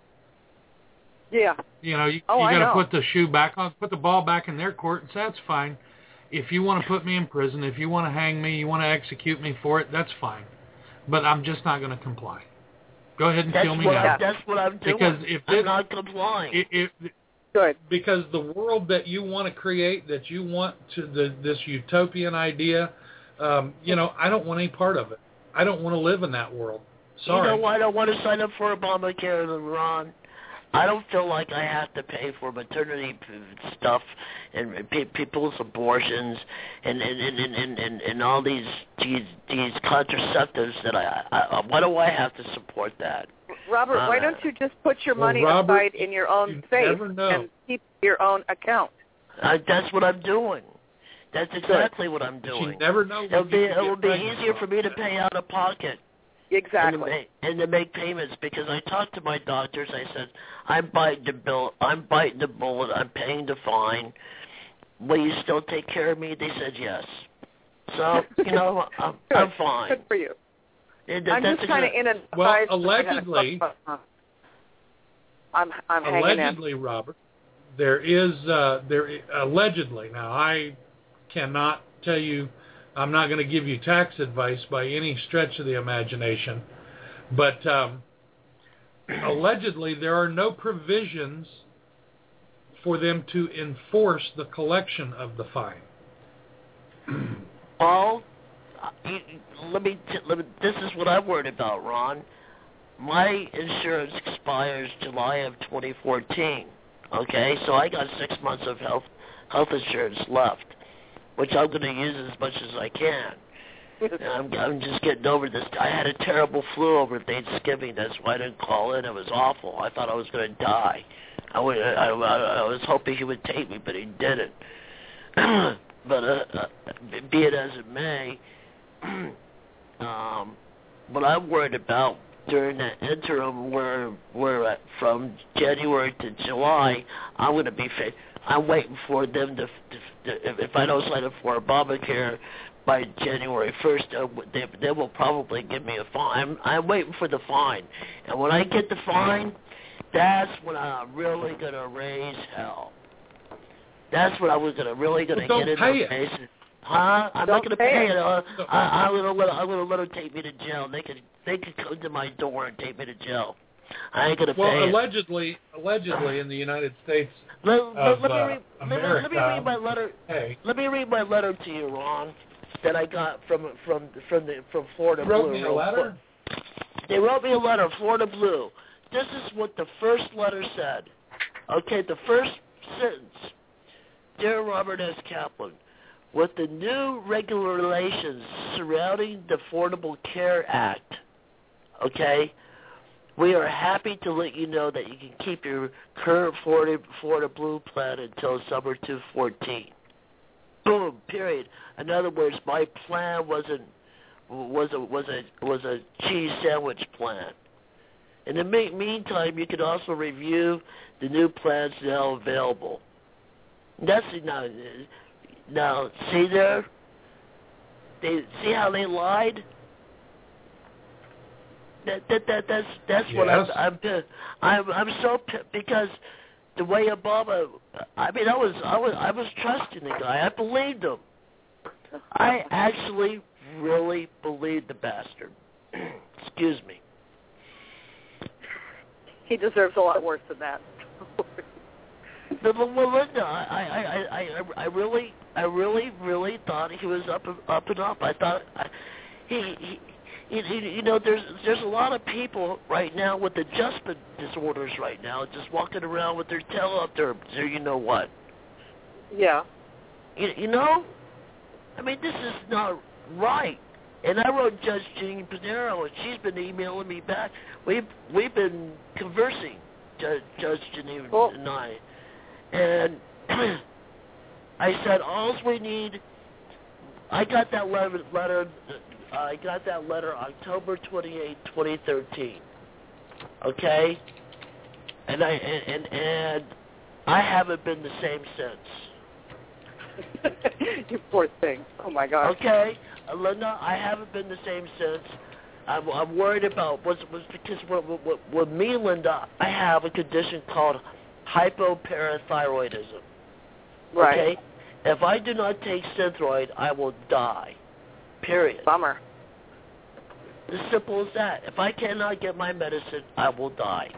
Yeah. You know, you, Oh, you I got to know. put the shoe back on, put the ball back in their court, and say, that's fine. If you want to put me in prison, if you want to hang me, you want to execute me for it, that's fine. But I'm just not going to comply. Go ahead and That's kill me what now. I'm, that's what I'm doing. Because if I'm this- not complying. It, it, Good. because the world that you want to create, that you want to, the, this utopian idea, um, you know, I don't want any part of it. I don't want to live in that world. Sorry. You know why I don't want to sign up for Obamacare, Ron? I don't feel like I have to pay for maternity p- stuff and p- people's abortions and and, and, and, and and all these these these contraceptives that I, I why do I have to support that? Robert, Uh, why don't you just put your well, money Robert, aside in your own you safe never know. and keep your own account? I, that's what I'm doing. That's exactly what I'm But doing. you never know. It'll when be you can it will get be pregnant easier from. for me to pay out of pocket. And to, Exactly. make, and to make payments because I talked to my doctors. I said, I'm biting the bill. I'm biting the bullet. I'm paying the fine. Will you still take care of me? They said yes. So, you know, I'm, Good. I'm fine. Good for you. And that- I'm that's just kind of exa- in a Well, size- allegedly- I'm I'm hanging in. Allegedly, Robert, there is uh, there allegedly. Now, I cannot tell you. I'm not going to give you tax advice by any stretch of the imagination, but um, allegedly there are no provisions for them to enforce the collection of the fine. Well, you, let me, t- let me. This is what I'm worried about, Ron. My insurance expires July of twenty fourteen. Okay, so I got six months of health health insurance left, which I'm going to use as much as I can. I'm, I'm just getting over this. I had a terrible flu over Thanksgiving. That's why I didn't call in. It was awful. I thought I was going to die. I, would, I, I, I was hoping he would take me, but he didn't. But uh, uh, be it as it may, um, what I'm worried about during that interim, where where uh, from January to July, I'm going to be. Fa- I'm waiting for them to, to, to. If I don't sign up for Obamacare by January first, uh, they, they will probably give me a fine. I'm, I'm waiting for the fine, and when I get the fine, that's when I'm really going to raise hell. That's what I was gonna really gonna well, get in their face. Huh? I'm don't not gonna pay pay it. it. Uh, I, I'm gonna let I'm gonna let them take me to jail. They could they could come to my door and take me to jail. I ain't gonna well, pay allegedly, it. allegedly in the United States let, of let, let, me uh, read, America. let, me, let me read my letter. Hey, Let me read my letter to you, Ron, that I got from from from the from Florida you wrote Blue. me a letter. They wrote me a letter, Florida Blue. This is what the first letter said. Okay, the first sentence. Dear Robert S. Kaplan, with the new regulations surrounding the Affordable Care Act, okay, we are happy to let you know that you can keep your current Florida, Florida Blue plan until summer two fourteen. Boom. Period. In other words, my plan wasn't was a was a was a cheese sandwich plan. In the me- meantime, you can also review the new plans now available. That's now. Now, see there. They see how they lied. That that that that's that's Yes. what I'm I'm pissed. I'm I'm so pissed because the way Obama. I mean, I was I was I was trusting the guy. I believed him. I actually really believed the bastard. Excuse me. He deserves a lot worse than that. The, well, Linda, I, I, I, I, I really, I really, really thought he was up, up and up. I thought I, he, he, he, you know, there's, there's a lot of people right now with adjustment disorders right now, just walking around with their tail up their, their you know what? Yeah. You, you know, I mean, this is not right. And I wrote Judge Jean Pinero, and she's been emailing me back. We've, we've been conversing, Judge, Judge Jean Cool. and I. And I said, all we need, I got that letter, letter uh, I got that letter October twenty-eighth, twenty thirteen. Okay? And I and, and, and I haven't been the same since. You poor thing. Oh, my gosh. Okay? Linda, I haven't been the same since. I'm, I'm worried about was was because with, with, with me, Linda, I have a condition called hypoparathyroidism. Right. Okay? If I do not take Synthroid, I will die. Period. Bummer. As simple as that. If I cannot get my medicine, I will die.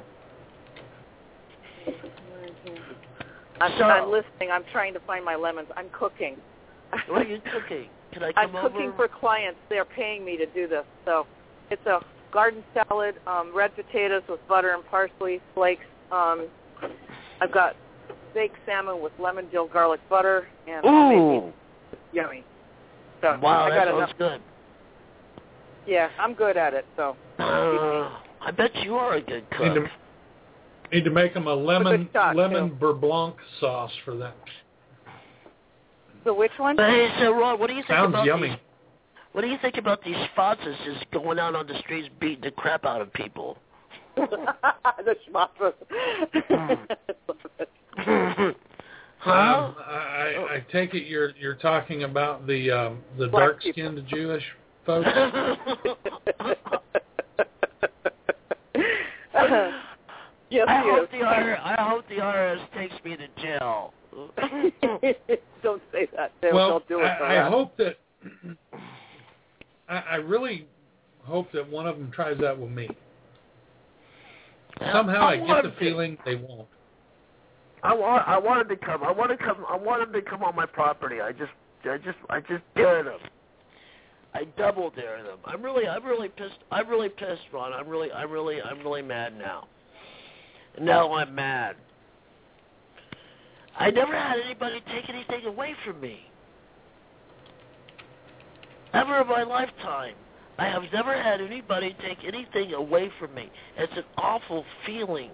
I'm, So- I'm listening. I'm trying to find my lemons. I'm cooking. What are you cooking? Can I I'm come cooking over? for clients. They're paying me to do this. So it's a garden salad, um, red potatoes with butter and parsley flakes. Um, I've got baked salmon with lemon dill garlic butter and Ooh! yummy. So Wow, I that got sounds enough. good. Yeah, I'm good at it. So Uh, I bet you are a good Need to, cook. need to make them a lemon good shot, lemon too. beurre blanc sauce for them. so which one? But hey, so Ron, what do you think Sounds about yummy. these? What do you think about these sponsors just going out on the streets beating the crap out of people? The schmatzes. Huh? Um, I, I, I take it you're you're talking about the um, the Black dark skinned Jewish folks. Yes, I yes. hope the R I hope the R S takes me to jail. Don't say that. They well, don't do it. for I, I that. hope that I, I really hope that one of them tries that with me. Somehow I, I get want the to. feeling they won't. I want I want him to come. I want to come. I want him to come on my property. I just I just I just dare them. I double dare them. I'm really I'm really pissed. I'm really pissed, Ron. I'm really I'm really I'm really mad now. Now I'm mad. I never had anybody take anything away from me. ever in my lifetime. I have never had anybody take anything away from me. It's an awful feeling.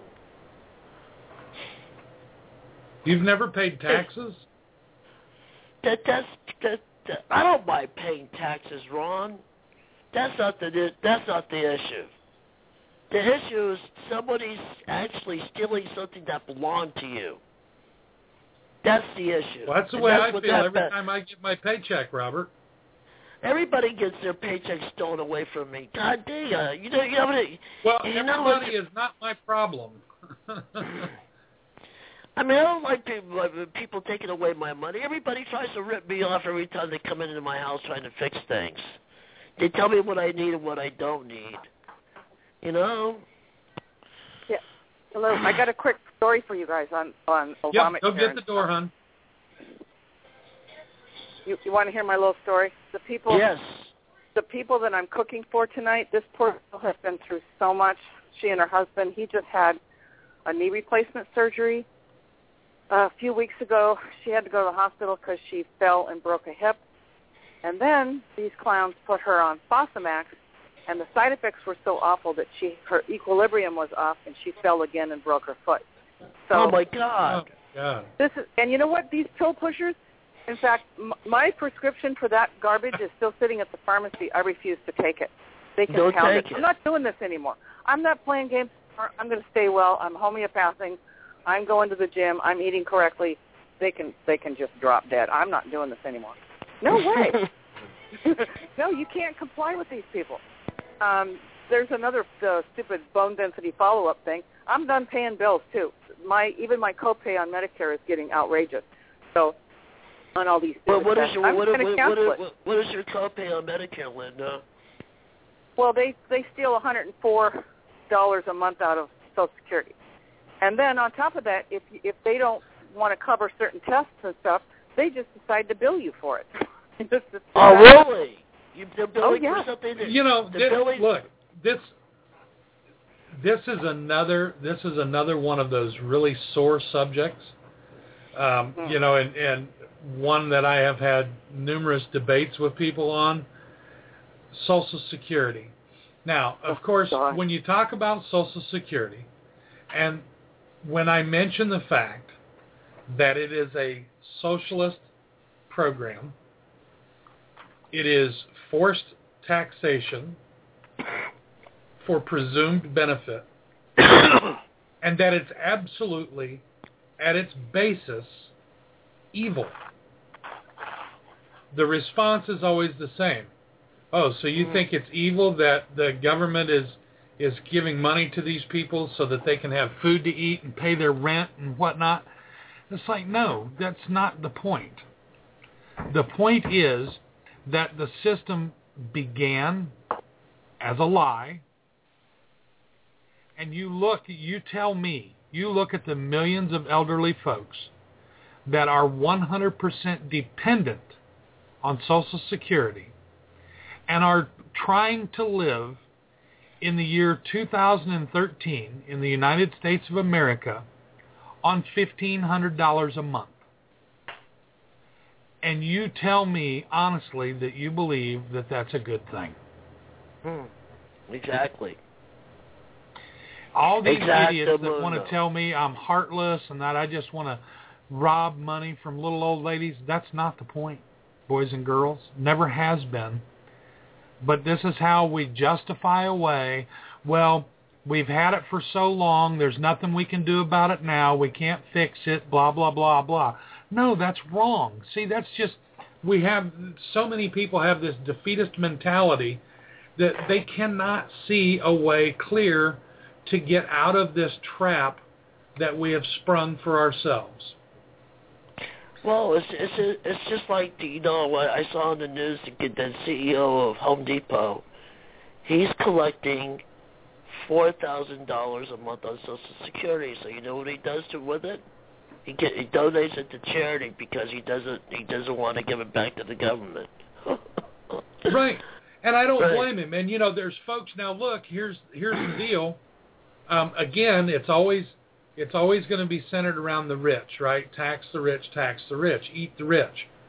You've never paid taxes? That, that's, that, that, I don't mind paying taxes, Ron. That's not the that's not the issue. The issue is somebody's actually stealing something that belonged to you. That's the issue. Well, that's the and way that's I what feel that, every that, time I get my paycheck, Robert. Everybody gets their paycheck stolen away from me. God damn, you know, you know, well, you everybody know, is not my problem. I mean, I don't like people, like, people taking away my money. Everybody tries to rip me off every time they come into my house trying to fix things. They tell me what I need and what I don't need. You know? Yeah. Hello. I got a quick story for you guys on on Obamacare. Yep, go get the door, hon. You you want to hear my little story? The people. Yes. The people that I'm cooking for tonight. This poor girl has been through so much. She and her husband. He just had a knee replacement surgery. Uh, a few weeks ago, she had to go to the hospital because she fell and broke a hip. And then these clowns put her on Fosamax, and the side effects were so awful that she her equilibrium was off, and she fell again and broke her foot. So oh my God! Oh, God. This is, and you know what? These pill pushers. In fact, m- my prescription for that garbage is still sitting at the pharmacy. I refuse to take it. They can Don't pound take it. it. I'm not doing this anymore. I'm not playing games. I'm going to stay well. I'm homeopathing. I'm going to the gym. I'm eating correctly. They can they can just drop dead. I'm not doing this anymore. No way. No, you can't comply with these people. Um, there's another uh, stupid bone density follow-up thing. I'm done paying bills too. My even my copay on Medicare is getting outrageous. So on all these. Well, what is your I'm what, gonna what, cancel what, it. what, what is your copay on Medicare, Linda? Well, they they steal one hundred four dollars a month out of Social Security, and then on top of that, if if they don't want to cover certain tests and stuff, they just decide to bill you for it. Just to Oh, really? You, they're billing Oh, yeah. for something that, You know, they're this, billing? look, this this is another this is another one of those really sore subjects. Um, Mm. You know, and, and one that I have had numerous debates with people on, Social Security. Now, of Oh, course, God. when you talk about Social Security, and when I mention the fact that it is a socialist program, it is forced taxation for presumed benefit, and that it's absolutely, at its basis, evil. The response is always the same. Oh, so you think it's evil that the government is is giving money to these people so that they can have food to eat and pay their rent and whatnot? It's like, no, that's not the point. The point is that the system began as a lie, and you look, you tell me, you look at the millions of elderly folks that are one hundred percent dependent on Social Security and are trying to live in the year two thousand thirteen in the United States of America on fifteen hundred dollars a month. And you tell me honestly that you believe that that's a good thing. Hmm. Exactly. All these Exactly. idiots that want to tell me I'm heartless and that I just want to rob money from little old ladies, that's not the point, boys and girls. Never has been. But this is how we justify away, well, we've had it for so long, there's nothing we can do about it now, we can't fix it, blah, blah, blah, blah. No, that's wrong. See, that's just, we have, so many people have this defeatist mentality that they cannot see a way clear to get out of this trap that we have sprung for ourselves. Well, it's it's it's just like the, you know what I saw on the news. The, the C E O of Home Depot, he's collecting four thousand dollars a month on Social Security. So you know what he does to with it? He get he donates it to charity because he doesn't he doesn't want to give it back to the government. Right, and I don't Right. blame him. And you know, there's folks now. Look, here's here's the deal. Um, again, it's always it's always going to be centered around the rich, right? Tax the rich, tax the rich, eat the rich.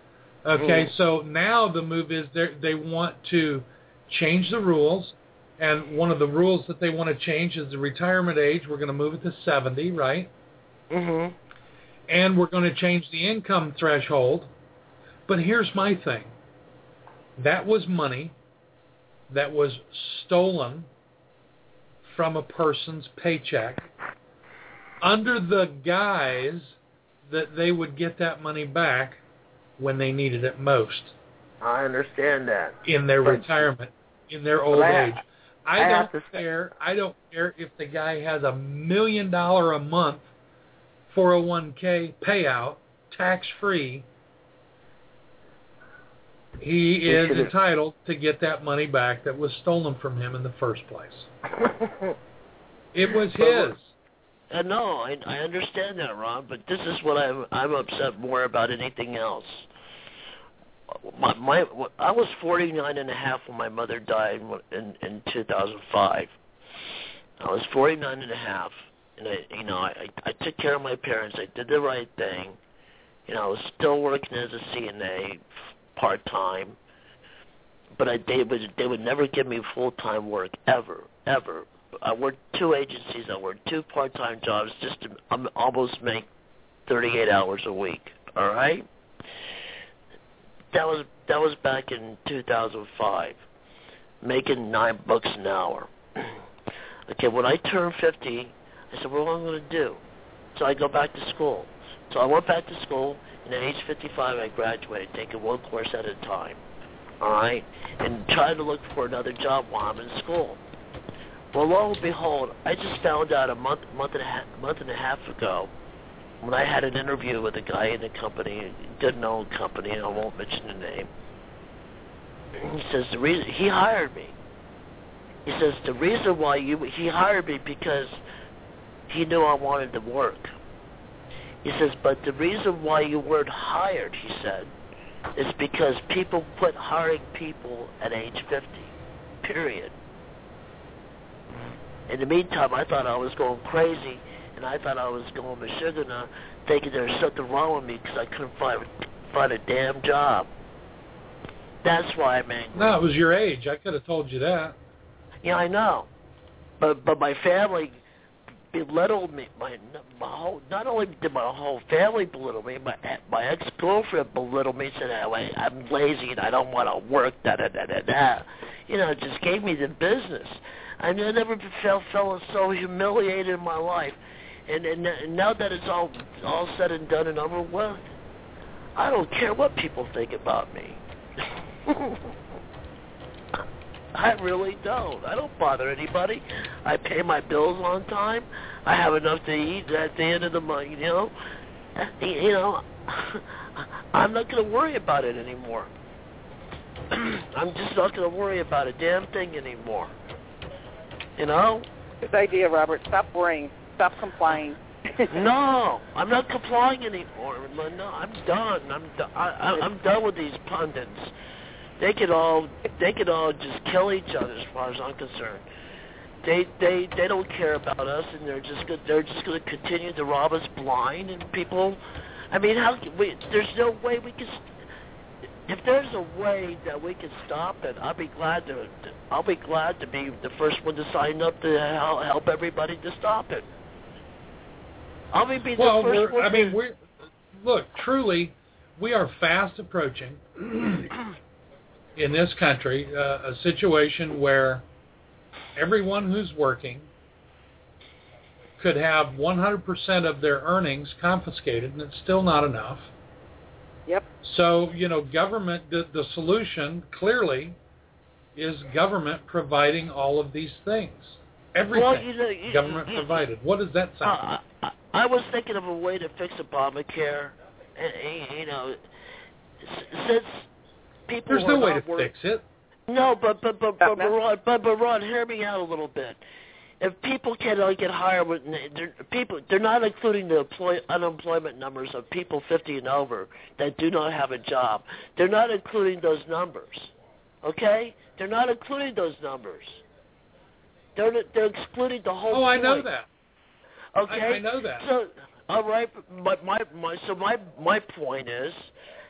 Okay, Mm. so now the move is they they want to change the rules, and one of the rules that they want to change is the retirement age. We're going to move it to seventy, right? Mhm. And we're going to change the income threshold. But here's my thing. That was money that was stolen from a person's paycheck under the guise that they would get that money back when they needed it most. I understand that. In their but, retirement, in their old I, age. I, I don't to care. I don't care if the guy has a million dollar a month four oh one k payout, tax free. He is entitled to get that money back that was stolen from him in the first place. It was his. Uh, no, I, I understand that, Ron, but this is what I'm I'm upset more about anything else. My, my I was forty-nine and a half when my mother died in in two thousand five. I was forty-nine and a half, and I you know I I took care of my parents. I did the right thing. You know, I was still working as a C N A part time, but I they would they would never give me full time work ever ever. I worked two agencies. I worked two part time jobs just to um, almost make thirty-eight hours a week. All right. That was that was back in two thousand five, making nine bucks an hour. Okay, when I turned fifty, I said, "What am I going to do?" So I go back to school. So I went back to school, and at age fifty-five, I graduated, taking one course at a time. All right, and trying to look for another job while I'm in school. Well, lo and behold, I just found out a month, month and a half, month and a half ago, when I had an interview with a guy in the company, a good known company, and I won't mention the name. He says the reason he hired me. He says the reason why you he hired me because he knew I wanted to work. He says, but the reason why you weren't hired, he said, is because people quit hiring people at age fifty. Period. In the meantime, I thought I was going crazy, and I thought I was going Michigan, thinking there was something wrong with me because I couldn't find find a damn job. That's why I'm angry. No, it was your age. I could have told you that. Yeah, I know, but but my family belittled me. My my whole not only did my whole family belittle me, my my ex girlfriend belittled me. Said I, I'm lazy and I don't want to work. Da da da da da. You know, it just gave me the business. I never felt felt so humiliated in my life, and, and and now that it's all all said and done and over with, I don't care what people think about me. I really don't. I don't bother anybody. I pay my bills on time. I have enough to eat at the end of the month. You know, you know, I'm not going to worry about it anymore. I'm just not going to worry about a damn thing anymore. You know? Good idea, Robert. Stop worrying. Stop complying. No, I'm not complying anymore. No, I'm done. I'm do- I, I'm done with these pundits. They could all they could all just kill each other, as far as I'm concerned. They they they don't care about us, and they're just go- they're just going to continue to rob us blind. And people, I mean, how we, there's no way we can. If there's a way that we can stop it, I'll be glad to. I'll be glad to be the first one to sign up to help everybody to stop it. I'll be the well, first one. I mean, to, we're look truly, we are fast approaching in this country uh, a situation where everyone who's working could have one hundred percent of their earnings confiscated, and it's still not enough. Yep. So, you know, government, the, the solution clearly is government providing all of these things. Everything well, you know, you, government you, provided. What does that sound uh, like? I, I was thinking of a way to fix Obamacare. And, you know, since people There's no way to work, fix it. No, but but but but, but, Ron, but but Ron, hear me out a little bit. If people cannot get hired, with they're, people they're not including the employ, unemployment numbers of people fifty and over that do not have a job. They're not including those numbers. Okay, they're not including those numbers. They're they're excluding the whole. Oh, I point. know that. Okay, I, I know that. So all right, my my, my so my my point is,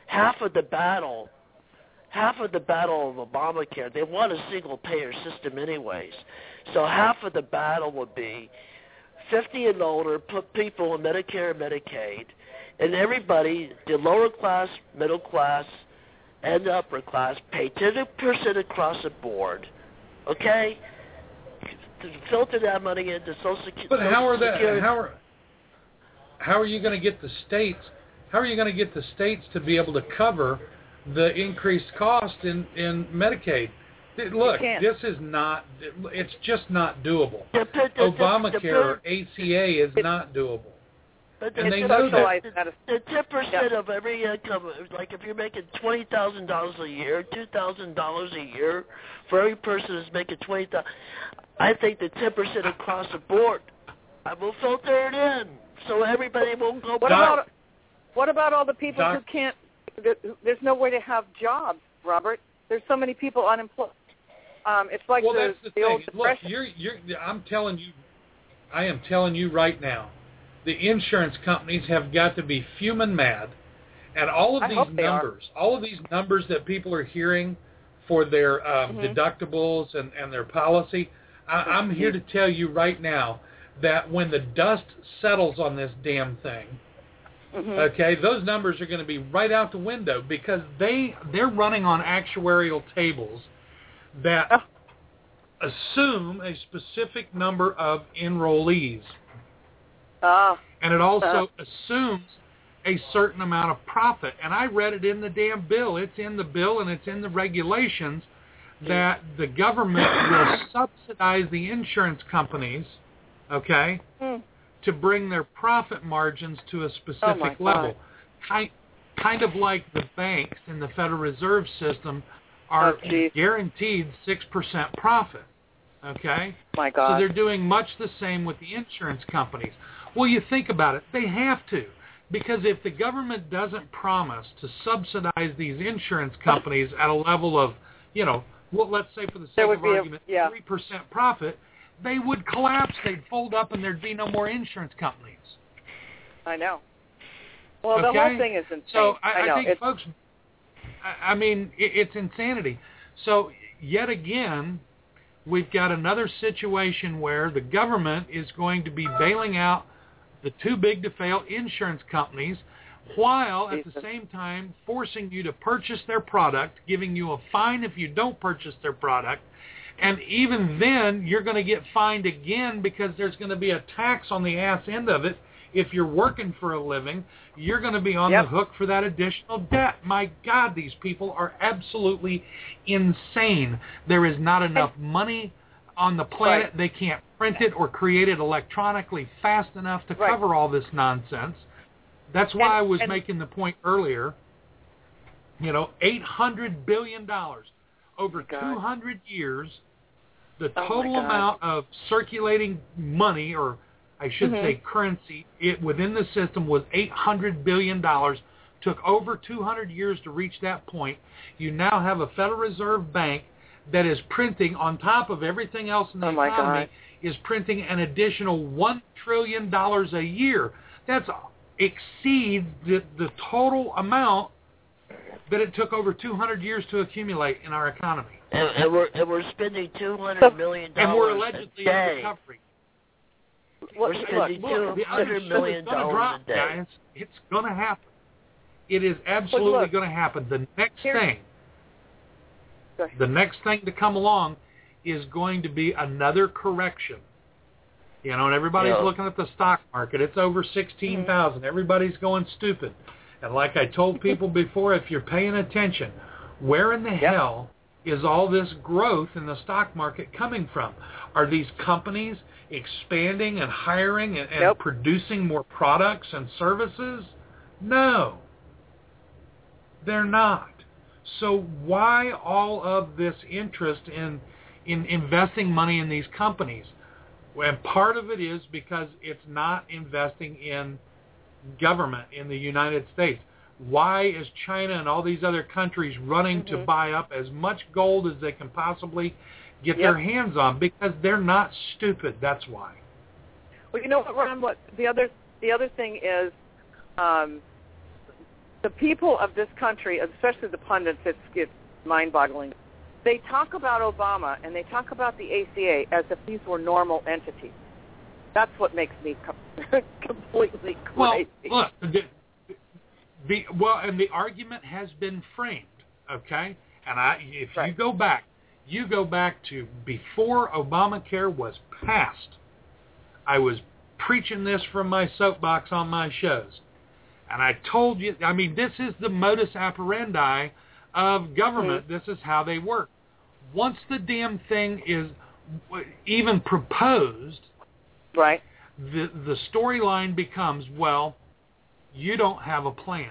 half of the battle, half of the battle of Obamacare, they want a single-payer system anyways. So half of the battle would be fifty and older, put people in Medicare and Medicaid, and everybody, the lower class, middle class, and the upper class, pay ten percent across the board, okay? To filter that money into Social Security. But how are that? How are how are you going to get the states? How are you going to get the states to be able to cover the increased cost in in Medicaid? Look, this is not. It's just not doable. The, the, the, Obamacare the, or A C A is it, not doable. But the, and they the, know that. The, the ten percent of every income, like if you're making twenty thousand dollars a year, two thousand dollars a year, for every person who's making twenty thousand dollars, I think the ten percent across the board, I will filter it in, so everybody won't go what back. About, what about all the people Doc, who can't, there's no way to have jobs, Robert? There's so many people unemployed. Um, it's like well, the, that's the, the thing. old Look, depression. you're, you're, I'm telling you, I am telling you right now, the insurance companies have got to be fuming mad, and all of I these hope they numbers, are. all of these numbers that people are hearing for their um, mm-hmm. deductibles and, and their policy, I, I'm here to tell you right now that when the dust settles on this damn thing, mm-hmm. okay, those numbers are going to be right out the window because they they're running on actuarial tables that oh. assume a specific number of enrollees. Ah. And it also uh. assumes a certain amount of profit. And I read it in the damn bill. It's in the bill and it's in the regulations that the government will subsidize the insurance companies, okay, mm. to bring their profit margins to a specific oh level. Kind, kind of like the banks in the Federal Reserve System are oh, guaranteed six percent profit, okay? My God. So they're doing much the same with the insurance companies. Well, you think about it. They have to, because if the government doesn't promise to subsidize these insurance companies at a level of, you know, well, let's say for the sake of argument, a, yeah. three percent profit, they would collapse. They'd fold up and there'd be no more insurance companies. I know. Well, okay? the whole thing is insane. So I, I, know. I think, it's, folks, I, I mean, it, it's insanity. So yet again, we've got another situation where the government is going to be bailing out the too big to fail insurance companies, while at the same time forcing you to purchase their product, giving you a fine if you don't purchase their product, and even then you're going to get fined again because there's going to be a tax on the ass end of it. If you're working for a living, you're going to be on yep. the hook for that additional debt. My God, these people are absolutely insane. There is not enough money on the planet. Right. They can't print it or create it electronically fast enough to right. cover all this nonsense. That's why and, I was and, making the point earlier, you know, eight hundred billion dollars over God. two hundred years, the oh total amount of circulating money, or I should mm-hmm. say currency, it within the system was eight hundred billion dollars. Took over two hundred years to reach that point. You now have a Federal Reserve Bank that is printing, on top of everything else in the oh my economy, God. is printing an additional one trillion dollars a year. That's exceeds the, the total amount that it took over two hundred years to accumulate in our economy. And, and we're and we're spending two hundred million dollars and we're allegedly a day. in recovery. We're spending look, two hundred million dollars a day. Guys. It's going to happen. It is absolutely look, going to happen. The next here, thing, the next thing to come along is going to be another correction. You know, and everybody's yeah. looking at the stock market. It's over sixteen thousand. Mm-hmm. Everybody's going stupid. And like I told people before, if you're paying attention, where in the yep. hell is all this growth in the stock market coming from? Are these companies expanding and hiring and, and nope. producing more products and services? No, they're not. So why all of this interest in in investing money in these companies? And part of it is because it's not investing in government in the United States. Why is China and all these other countries running mm-hmm. to buy up as much gold as they can possibly get yep. their hands on? Because they're not stupid. That's why. Well, you know what, Ron? What the other the other thing is, um, the people of this country, especially the pundits, it's, it's mind-boggling. They talk about Obama and they talk about the A C A as if these were normal entities. That's what makes me com- completely crazy. Well, look, the, the, well, and the argument has been framed, okay? And I, if right. you go back, you go back to before Obamacare was passed, I was preaching this from my soapbox on my shows. And I told you, I mean, this is the modus operandi of government. Mm-hmm. This is how they work. Once the damn thing is even proposed, right, the the storyline becomes, well, you don't have a plan.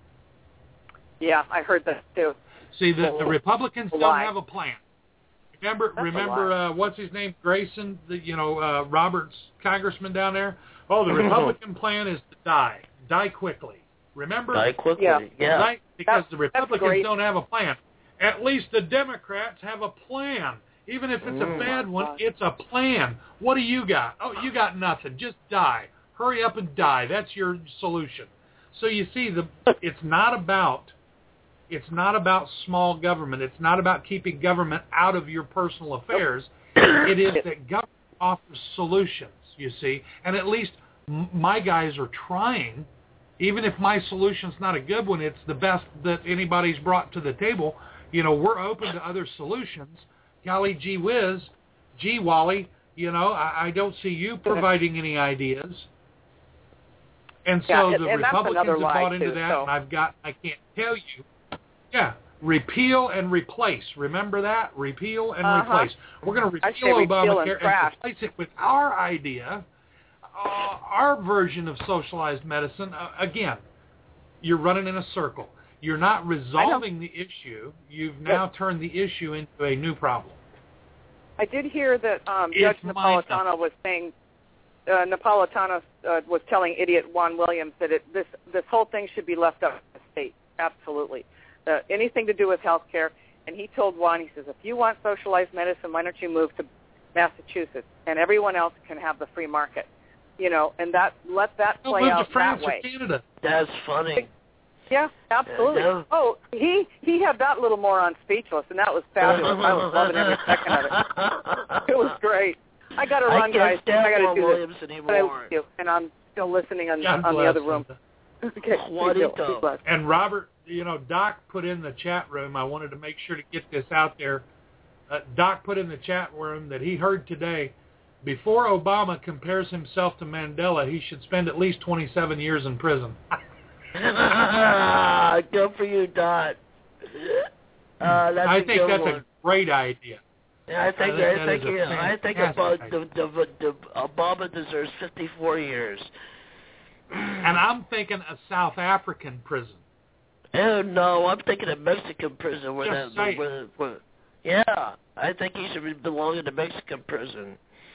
Yeah, I heard that too. See, the, the Republicans don't lie. have a plan. Remember, That's remember, uh, what's his name, Grayson, the, you know, uh, Roberts, congressman down there? Oh, the Republican plan is to die. Die quickly. Remember? Die quickly, yeah. yeah. Right? Because that's, the Republicans that's don't have a plan. At least the Democrats have a plan. Even if it's mm. a bad one, it's a plan. What do you got? Oh, you got nothing. Just die. Hurry up and die. That's your solution. So you see, the it's not about it's not about small government. It's not about keeping government out of your personal affairs. It is that government offers solutions, you see. And at least m- my guys are trying. Even if my solution's not a good one, it's the best that anybody's brought to the table. You know, we're open to other solutions. Golly gee whiz, gee Wally, you know, I, I don't see you providing any ideas. And so yeah, and, the and Republicans have lie bought into too, that, so. and I've got, I can't tell you. Yeah, repeal and replace. Remember that? Repeal and uh-huh. replace. We're going to repeal Obamacare and, and replace it with our idea, uh, our version of socialized medicine. Uh, again, you're running in a circle. You're not resolving the issue. You've now but, turned the issue into a new problem. I did hear that um, Judge Napolitano was saying, uh, Napolitano uh, was telling idiot Juan Williams that it, this this whole thing should be left up to the state. Absolutely. Uh, anything to do with health care. And he told Juan, he says, if you want socialized medicine, why don't you move to Massachusetts? And everyone else can have the free market. You know, and that let that play move out to France that way. Or Canada. That's funny. Yeah, absolutely. Yeah. Oh, he he had that little moron speechless, and that was fabulous. I was loving every second of it. It was great. I got to run, I guys. I got to do Williams this. Anymore. But I love you, and I'm still listening on, God on the bless other room. Okay, Juanito. And Robert, you know, Doc put in the chat room, I wanted to make sure to get this out there. Uh, Doc put in the chat room that he heard today, before Obama compares himself to Mandela, he should spend at least twenty-seven years in prison. Good for you, Dot. Uh, that's I a think good that's one. a great idea. Yeah, I think I think I that think, is a yeah, I think fantastic about the, the, the Obama deserves fifty-four years. And I'm thinking a South African prison. Oh no, I'm thinking a Mexican prison. Where Just that, saying. where, where, yeah, I think he should belong in the Mexican prison.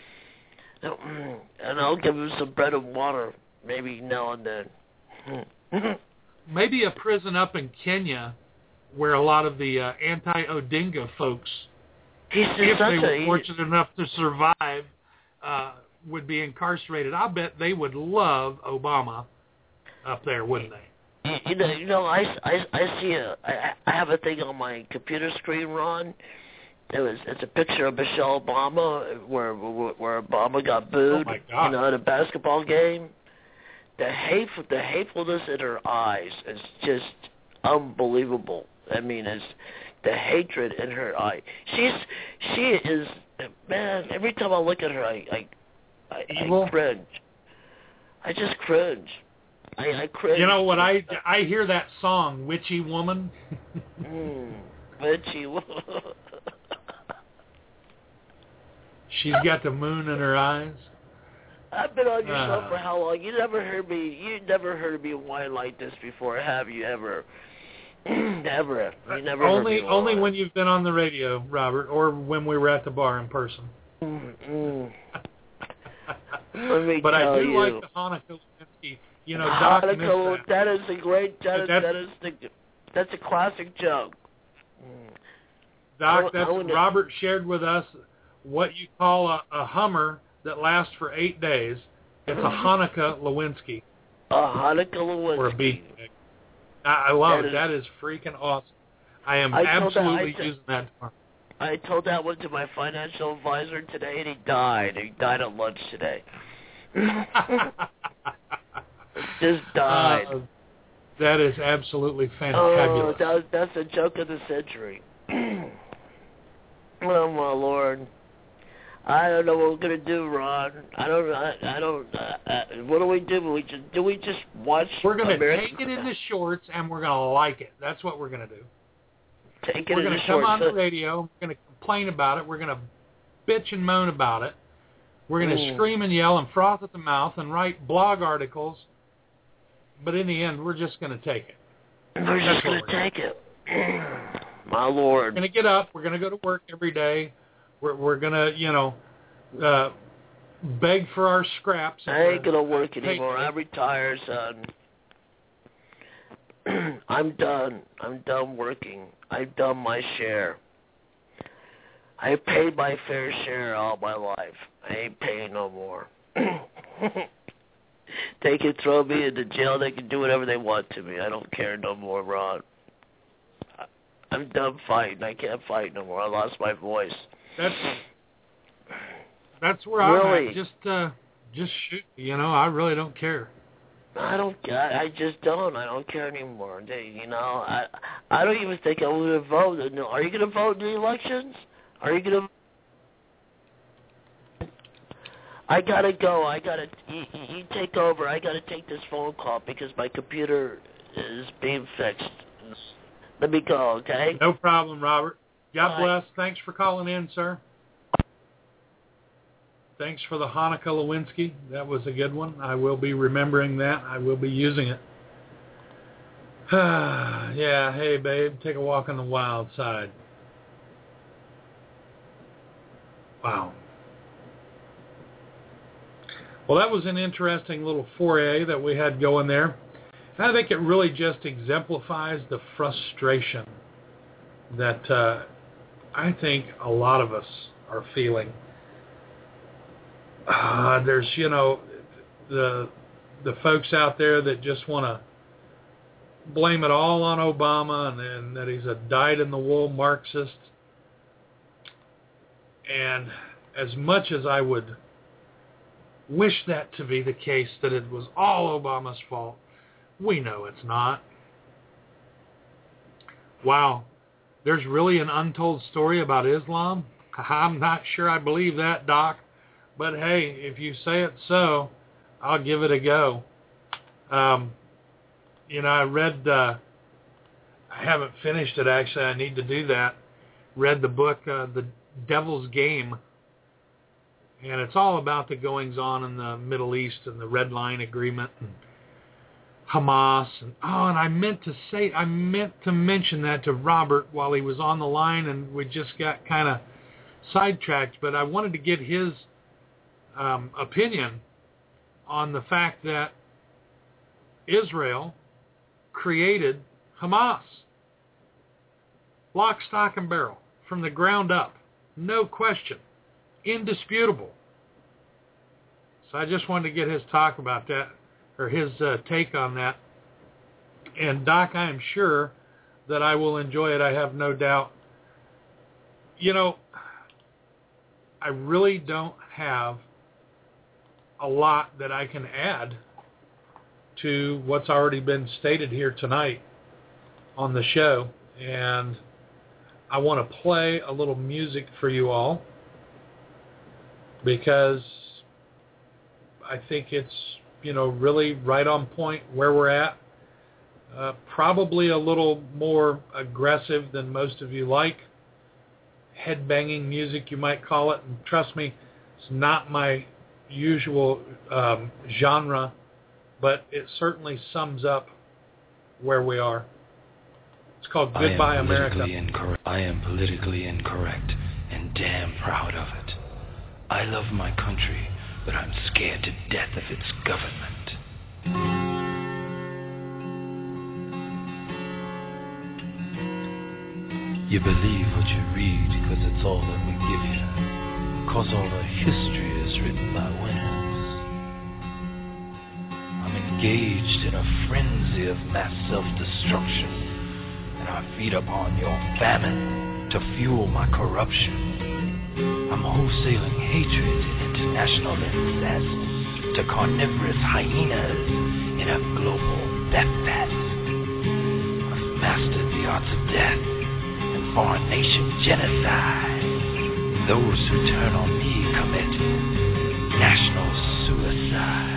And I'll give him some bread and water, maybe now and then. Maybe a prison up in Kenya where a lot of the uh, anti-Odinga folks, He's if such they were a, fortunate enough to survive, uh, would be incarcerated. I bet they would love Obama up there, wouldn't they? You know, you know, I, I, I see a, I, I have a thing on my computer screen, Ron. It was, it's a picture of Michelle Obama where, where, where Obama got booed, oh my God. you know, at a basketball game. The hateful, the hatefulness in her eyes is just unbelievable. I mean, it's the hatred in her eye. She's, she is, man. Every time I look at her, I, I, I, I cringe. I just cringe. I, I cringe. You know what? I, I hear that song, "Witchy Woman." mm, witchy Woman. She's got the moon in her eyes. I've been on your show Uh. for how long? You never heard me. You never heard me whine like this before, have you ever? Never. You never only heard me only whine. when you've been on the radio, Robert, or when we were at the bar in person. Mm-mm. Let me but tell I do you. like the Hanukkah Lewinsky. You know, Doc missed Hanukkah, that. that is a great. That is, That's- that is the. That's a classic joke. Mm. Doc, I- that's I wouldn't- Robert shared with us what you call a, a Hummer that lasts for eight days. It's a Hanukkah Lewinsky. A Hanukkah Lewinsky. Or a beefsteak. I, I love that it. Is, that is freaking awesome. I am I absolutely that, I using that tomorrow. I told that one to my financial advisor today, and he died. He died at lunch today. Just died. Uh, that is absolutely fantabulous. Oh, that, that's a joke of the century. Oh my Lord! I don't know what we're gonna do, Ron. I don't. I, I don't. Uh, uh, what do we do? We just do we just watch? We're gonna American... take it in the shorts, and we're gonna like it. That's what we're gonna do. Take it we're in gonna the come shorts. on the radio. We're gonna complain about it. We're gonna bitch and moan about it. We're gonna mm. scream and yell and froth at the mouth and write blog articles. But in the end, we're just gonna take it. We're That's just gonna we're take it. My Lord. We're gonna get up. We're gonna go to work every day. We're we're gonna, you know, uh, beg for our scraps. I ain't gonna work uh, anymore. I'm retired, son. I'm done. I'm done working. I've done my share. I paid my fair share all my life. I ain't paying no more. They can throw me into jail. They can do whatever they want to me. I don't care no more, Ron. I'm done fighting. I can't fight no more. I lost my voice. That's that's where I'm really? at. Just uh, just shoot. You know, I really don't care. I don't. I, I just don't. I don't care anymore. They, you know, I I don't even think I'm going to vote. Are you going to vote in the elections? Are you going to? I gotta go. I gotta. You, you take over. I gotta take this phone call because my computer is being fixed. Let me go. Okay. No problem, Robert. God Bye. bless. Thanks for calling in, sir. Thanks for the Hanukkah Lewinsky. That was a good one. I will be remembering that. I will be using it. Yeah, hey, babe, take a walk on the wild side. Wow. Well, that was an interesting little foray that we had going there. I think it really just exemplifies the frustration that uh, I think a lot of us are feeling. Uh, there's, you know, the the folks out there that just want to blame it all on Obama and, and that he's a dyed-in-the-wool Marxist. And as much as I would wish that to be the case, that it was all Obama's fault, we know it's not. Wow. There's really an untold story about Islam? I'm not sure I believe that, Doc. But hey, if you say it so, I'll give it a go. Um, you know, I read, uh, I haven't finished it actually, I need to do that. Read the book, uh, The Devil's Game. And it's all about the goings-on in the Middle East and the Red Line Agreement and Hamas. And, oh, and I meant to say, I meant to mention that to Robert while he was on the line, and we just got kind of sidetracked. But I wanted to get his um, opinion on the fact that Israel created Hamas. Lock, stock, and barrel. From the ground up. No question. Indisputable. So I just wanted to get his talk about that, or his uh, take on that. And Doc, I am sure that I will enjoy it. I have no doubt. You know, I really don't have a lot that I can add to what's already been stated here tonight on the show. And I want to play a little music for you all, because I think it's, you know, really right on point where we're at. Uh, probably a little more aggressive than most of you like. Head-banging music, you might call it. And trust me, it's not my usual um, genre, but it certainly sums up where we are. It's called Goodbye, America. Incorrect. I am politically incorrect and damn proud of it. I love my country, but I'm scared to death of its government. You believe what you read because it's all that we give you, because all the history is written by winners. I'm in engaged in a frenzy of mass self-destruction, and I feed upon your famine to fuel my corruption. I'm wholesaling hatred and international incest to carnivorous hyenas in a global death fast. I've mastered the arts of death and foreign nation genocide. Those who turn on me commit national suicide.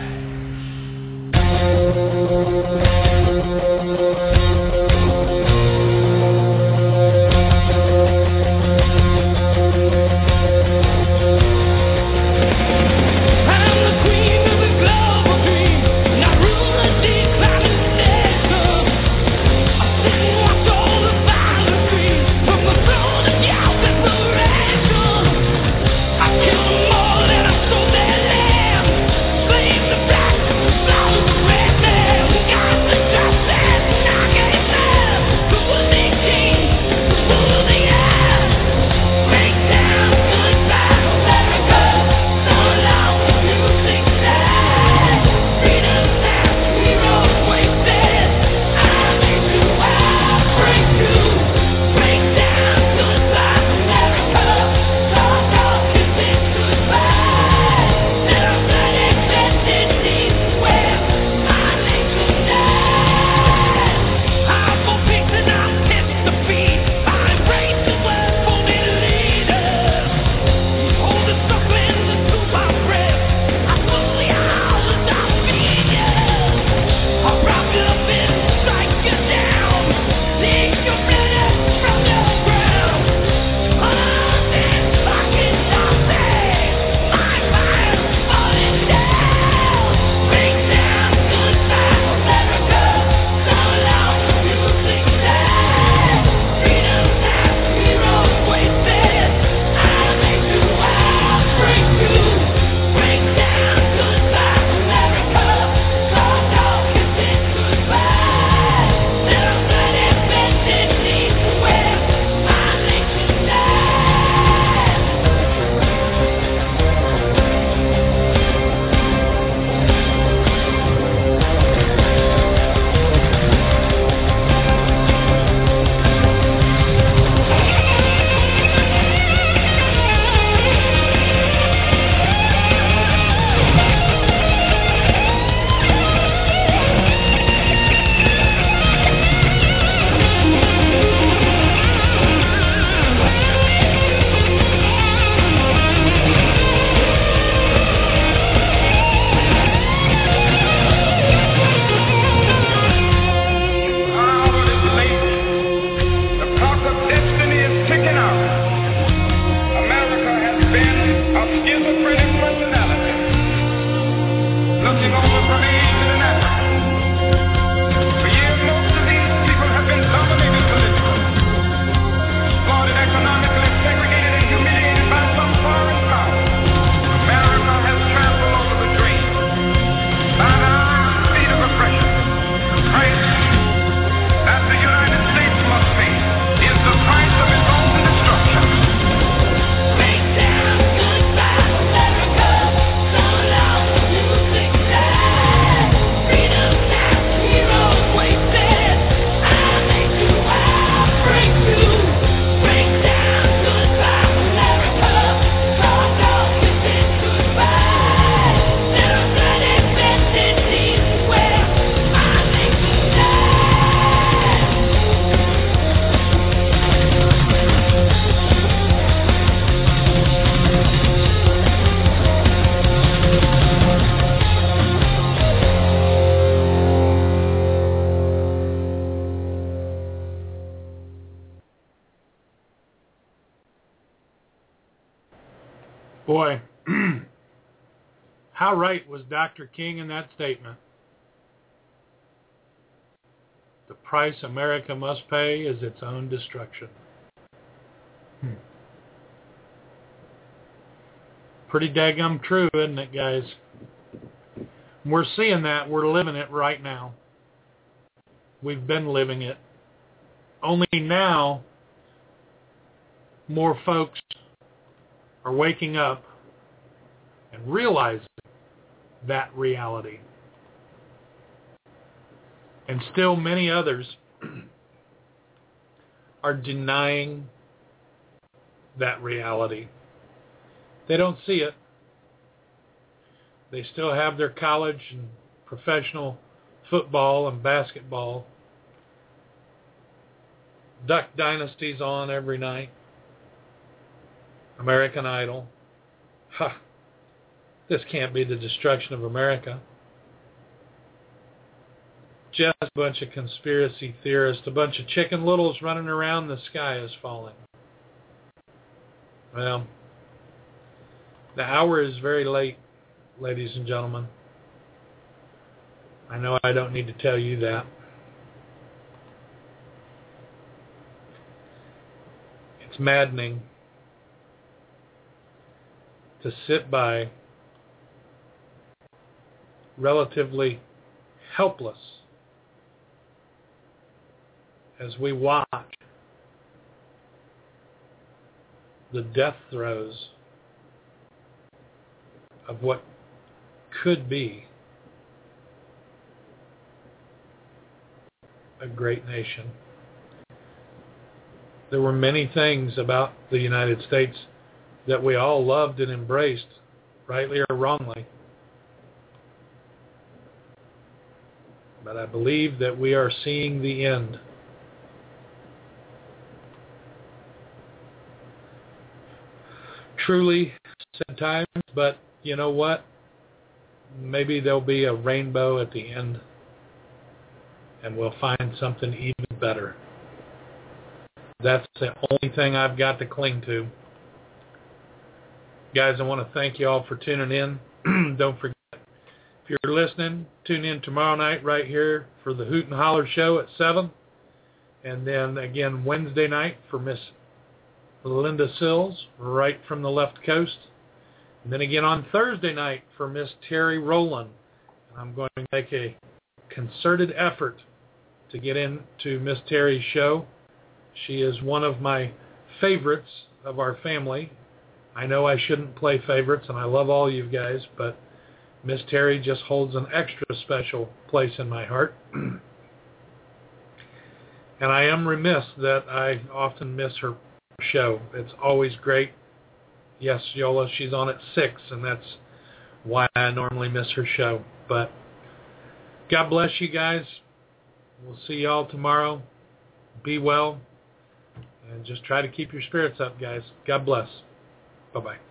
Boy, how right was Doctor King in that statement? The price America must pay is its own destruction. Hmm. Pretty daggum true, isn't it, guys? We're seeing that. We're living it right now. We've been living it. Only now, more folks are waking up and realizing that reality. And still many others are denying that reality. They don't see it. They still have their college and professional football and basketball. Duck Dynasty's on every night. American Idol. Ha! This can't be the destruction of America. Just a bunch of conspiracy theorists, a bunch of Chicken Littles running around, the sky is falling. Well, the hour is very late, ladies and gentlemen. I know I don't need to tell you that. It's maddening to sit by relatively helpless as we watch the death throes of what could be a great nation. There were many things about the United States that we all loved and embraced, rightly or wrongly. But I believe that we are seeing the end. Truly sad times, but you know what? Maybe there'll be a rainbow at the end, and we'll find something even better. That's the only thing I've got to cling to. Guys, I want to thank you all for tuning in. Don't forget, if you're listening, tune in tomorrow night right here for the Hoot and Holler Show at seven. And then again Wednesday night for Miss Linda Sills, right from the left coast. And then again on Thursday night for Miss Terry Rowland. I'm going to make a concerted effort to get into Miss Terry's show. She is one of my favorites of our family. I know I shouldn't play favorites, and I love all you guys, but Miss Terry just holds an extra special place in my heart. And I am remiss that I often miss her show. It's always great. Yes, Yola, she's on at six, and that's why I normally miss her show. But God bless you guys. We'll see you all tomorrow. Be well, and just try to keep your spirits up, guys. God bless. Bye-bye.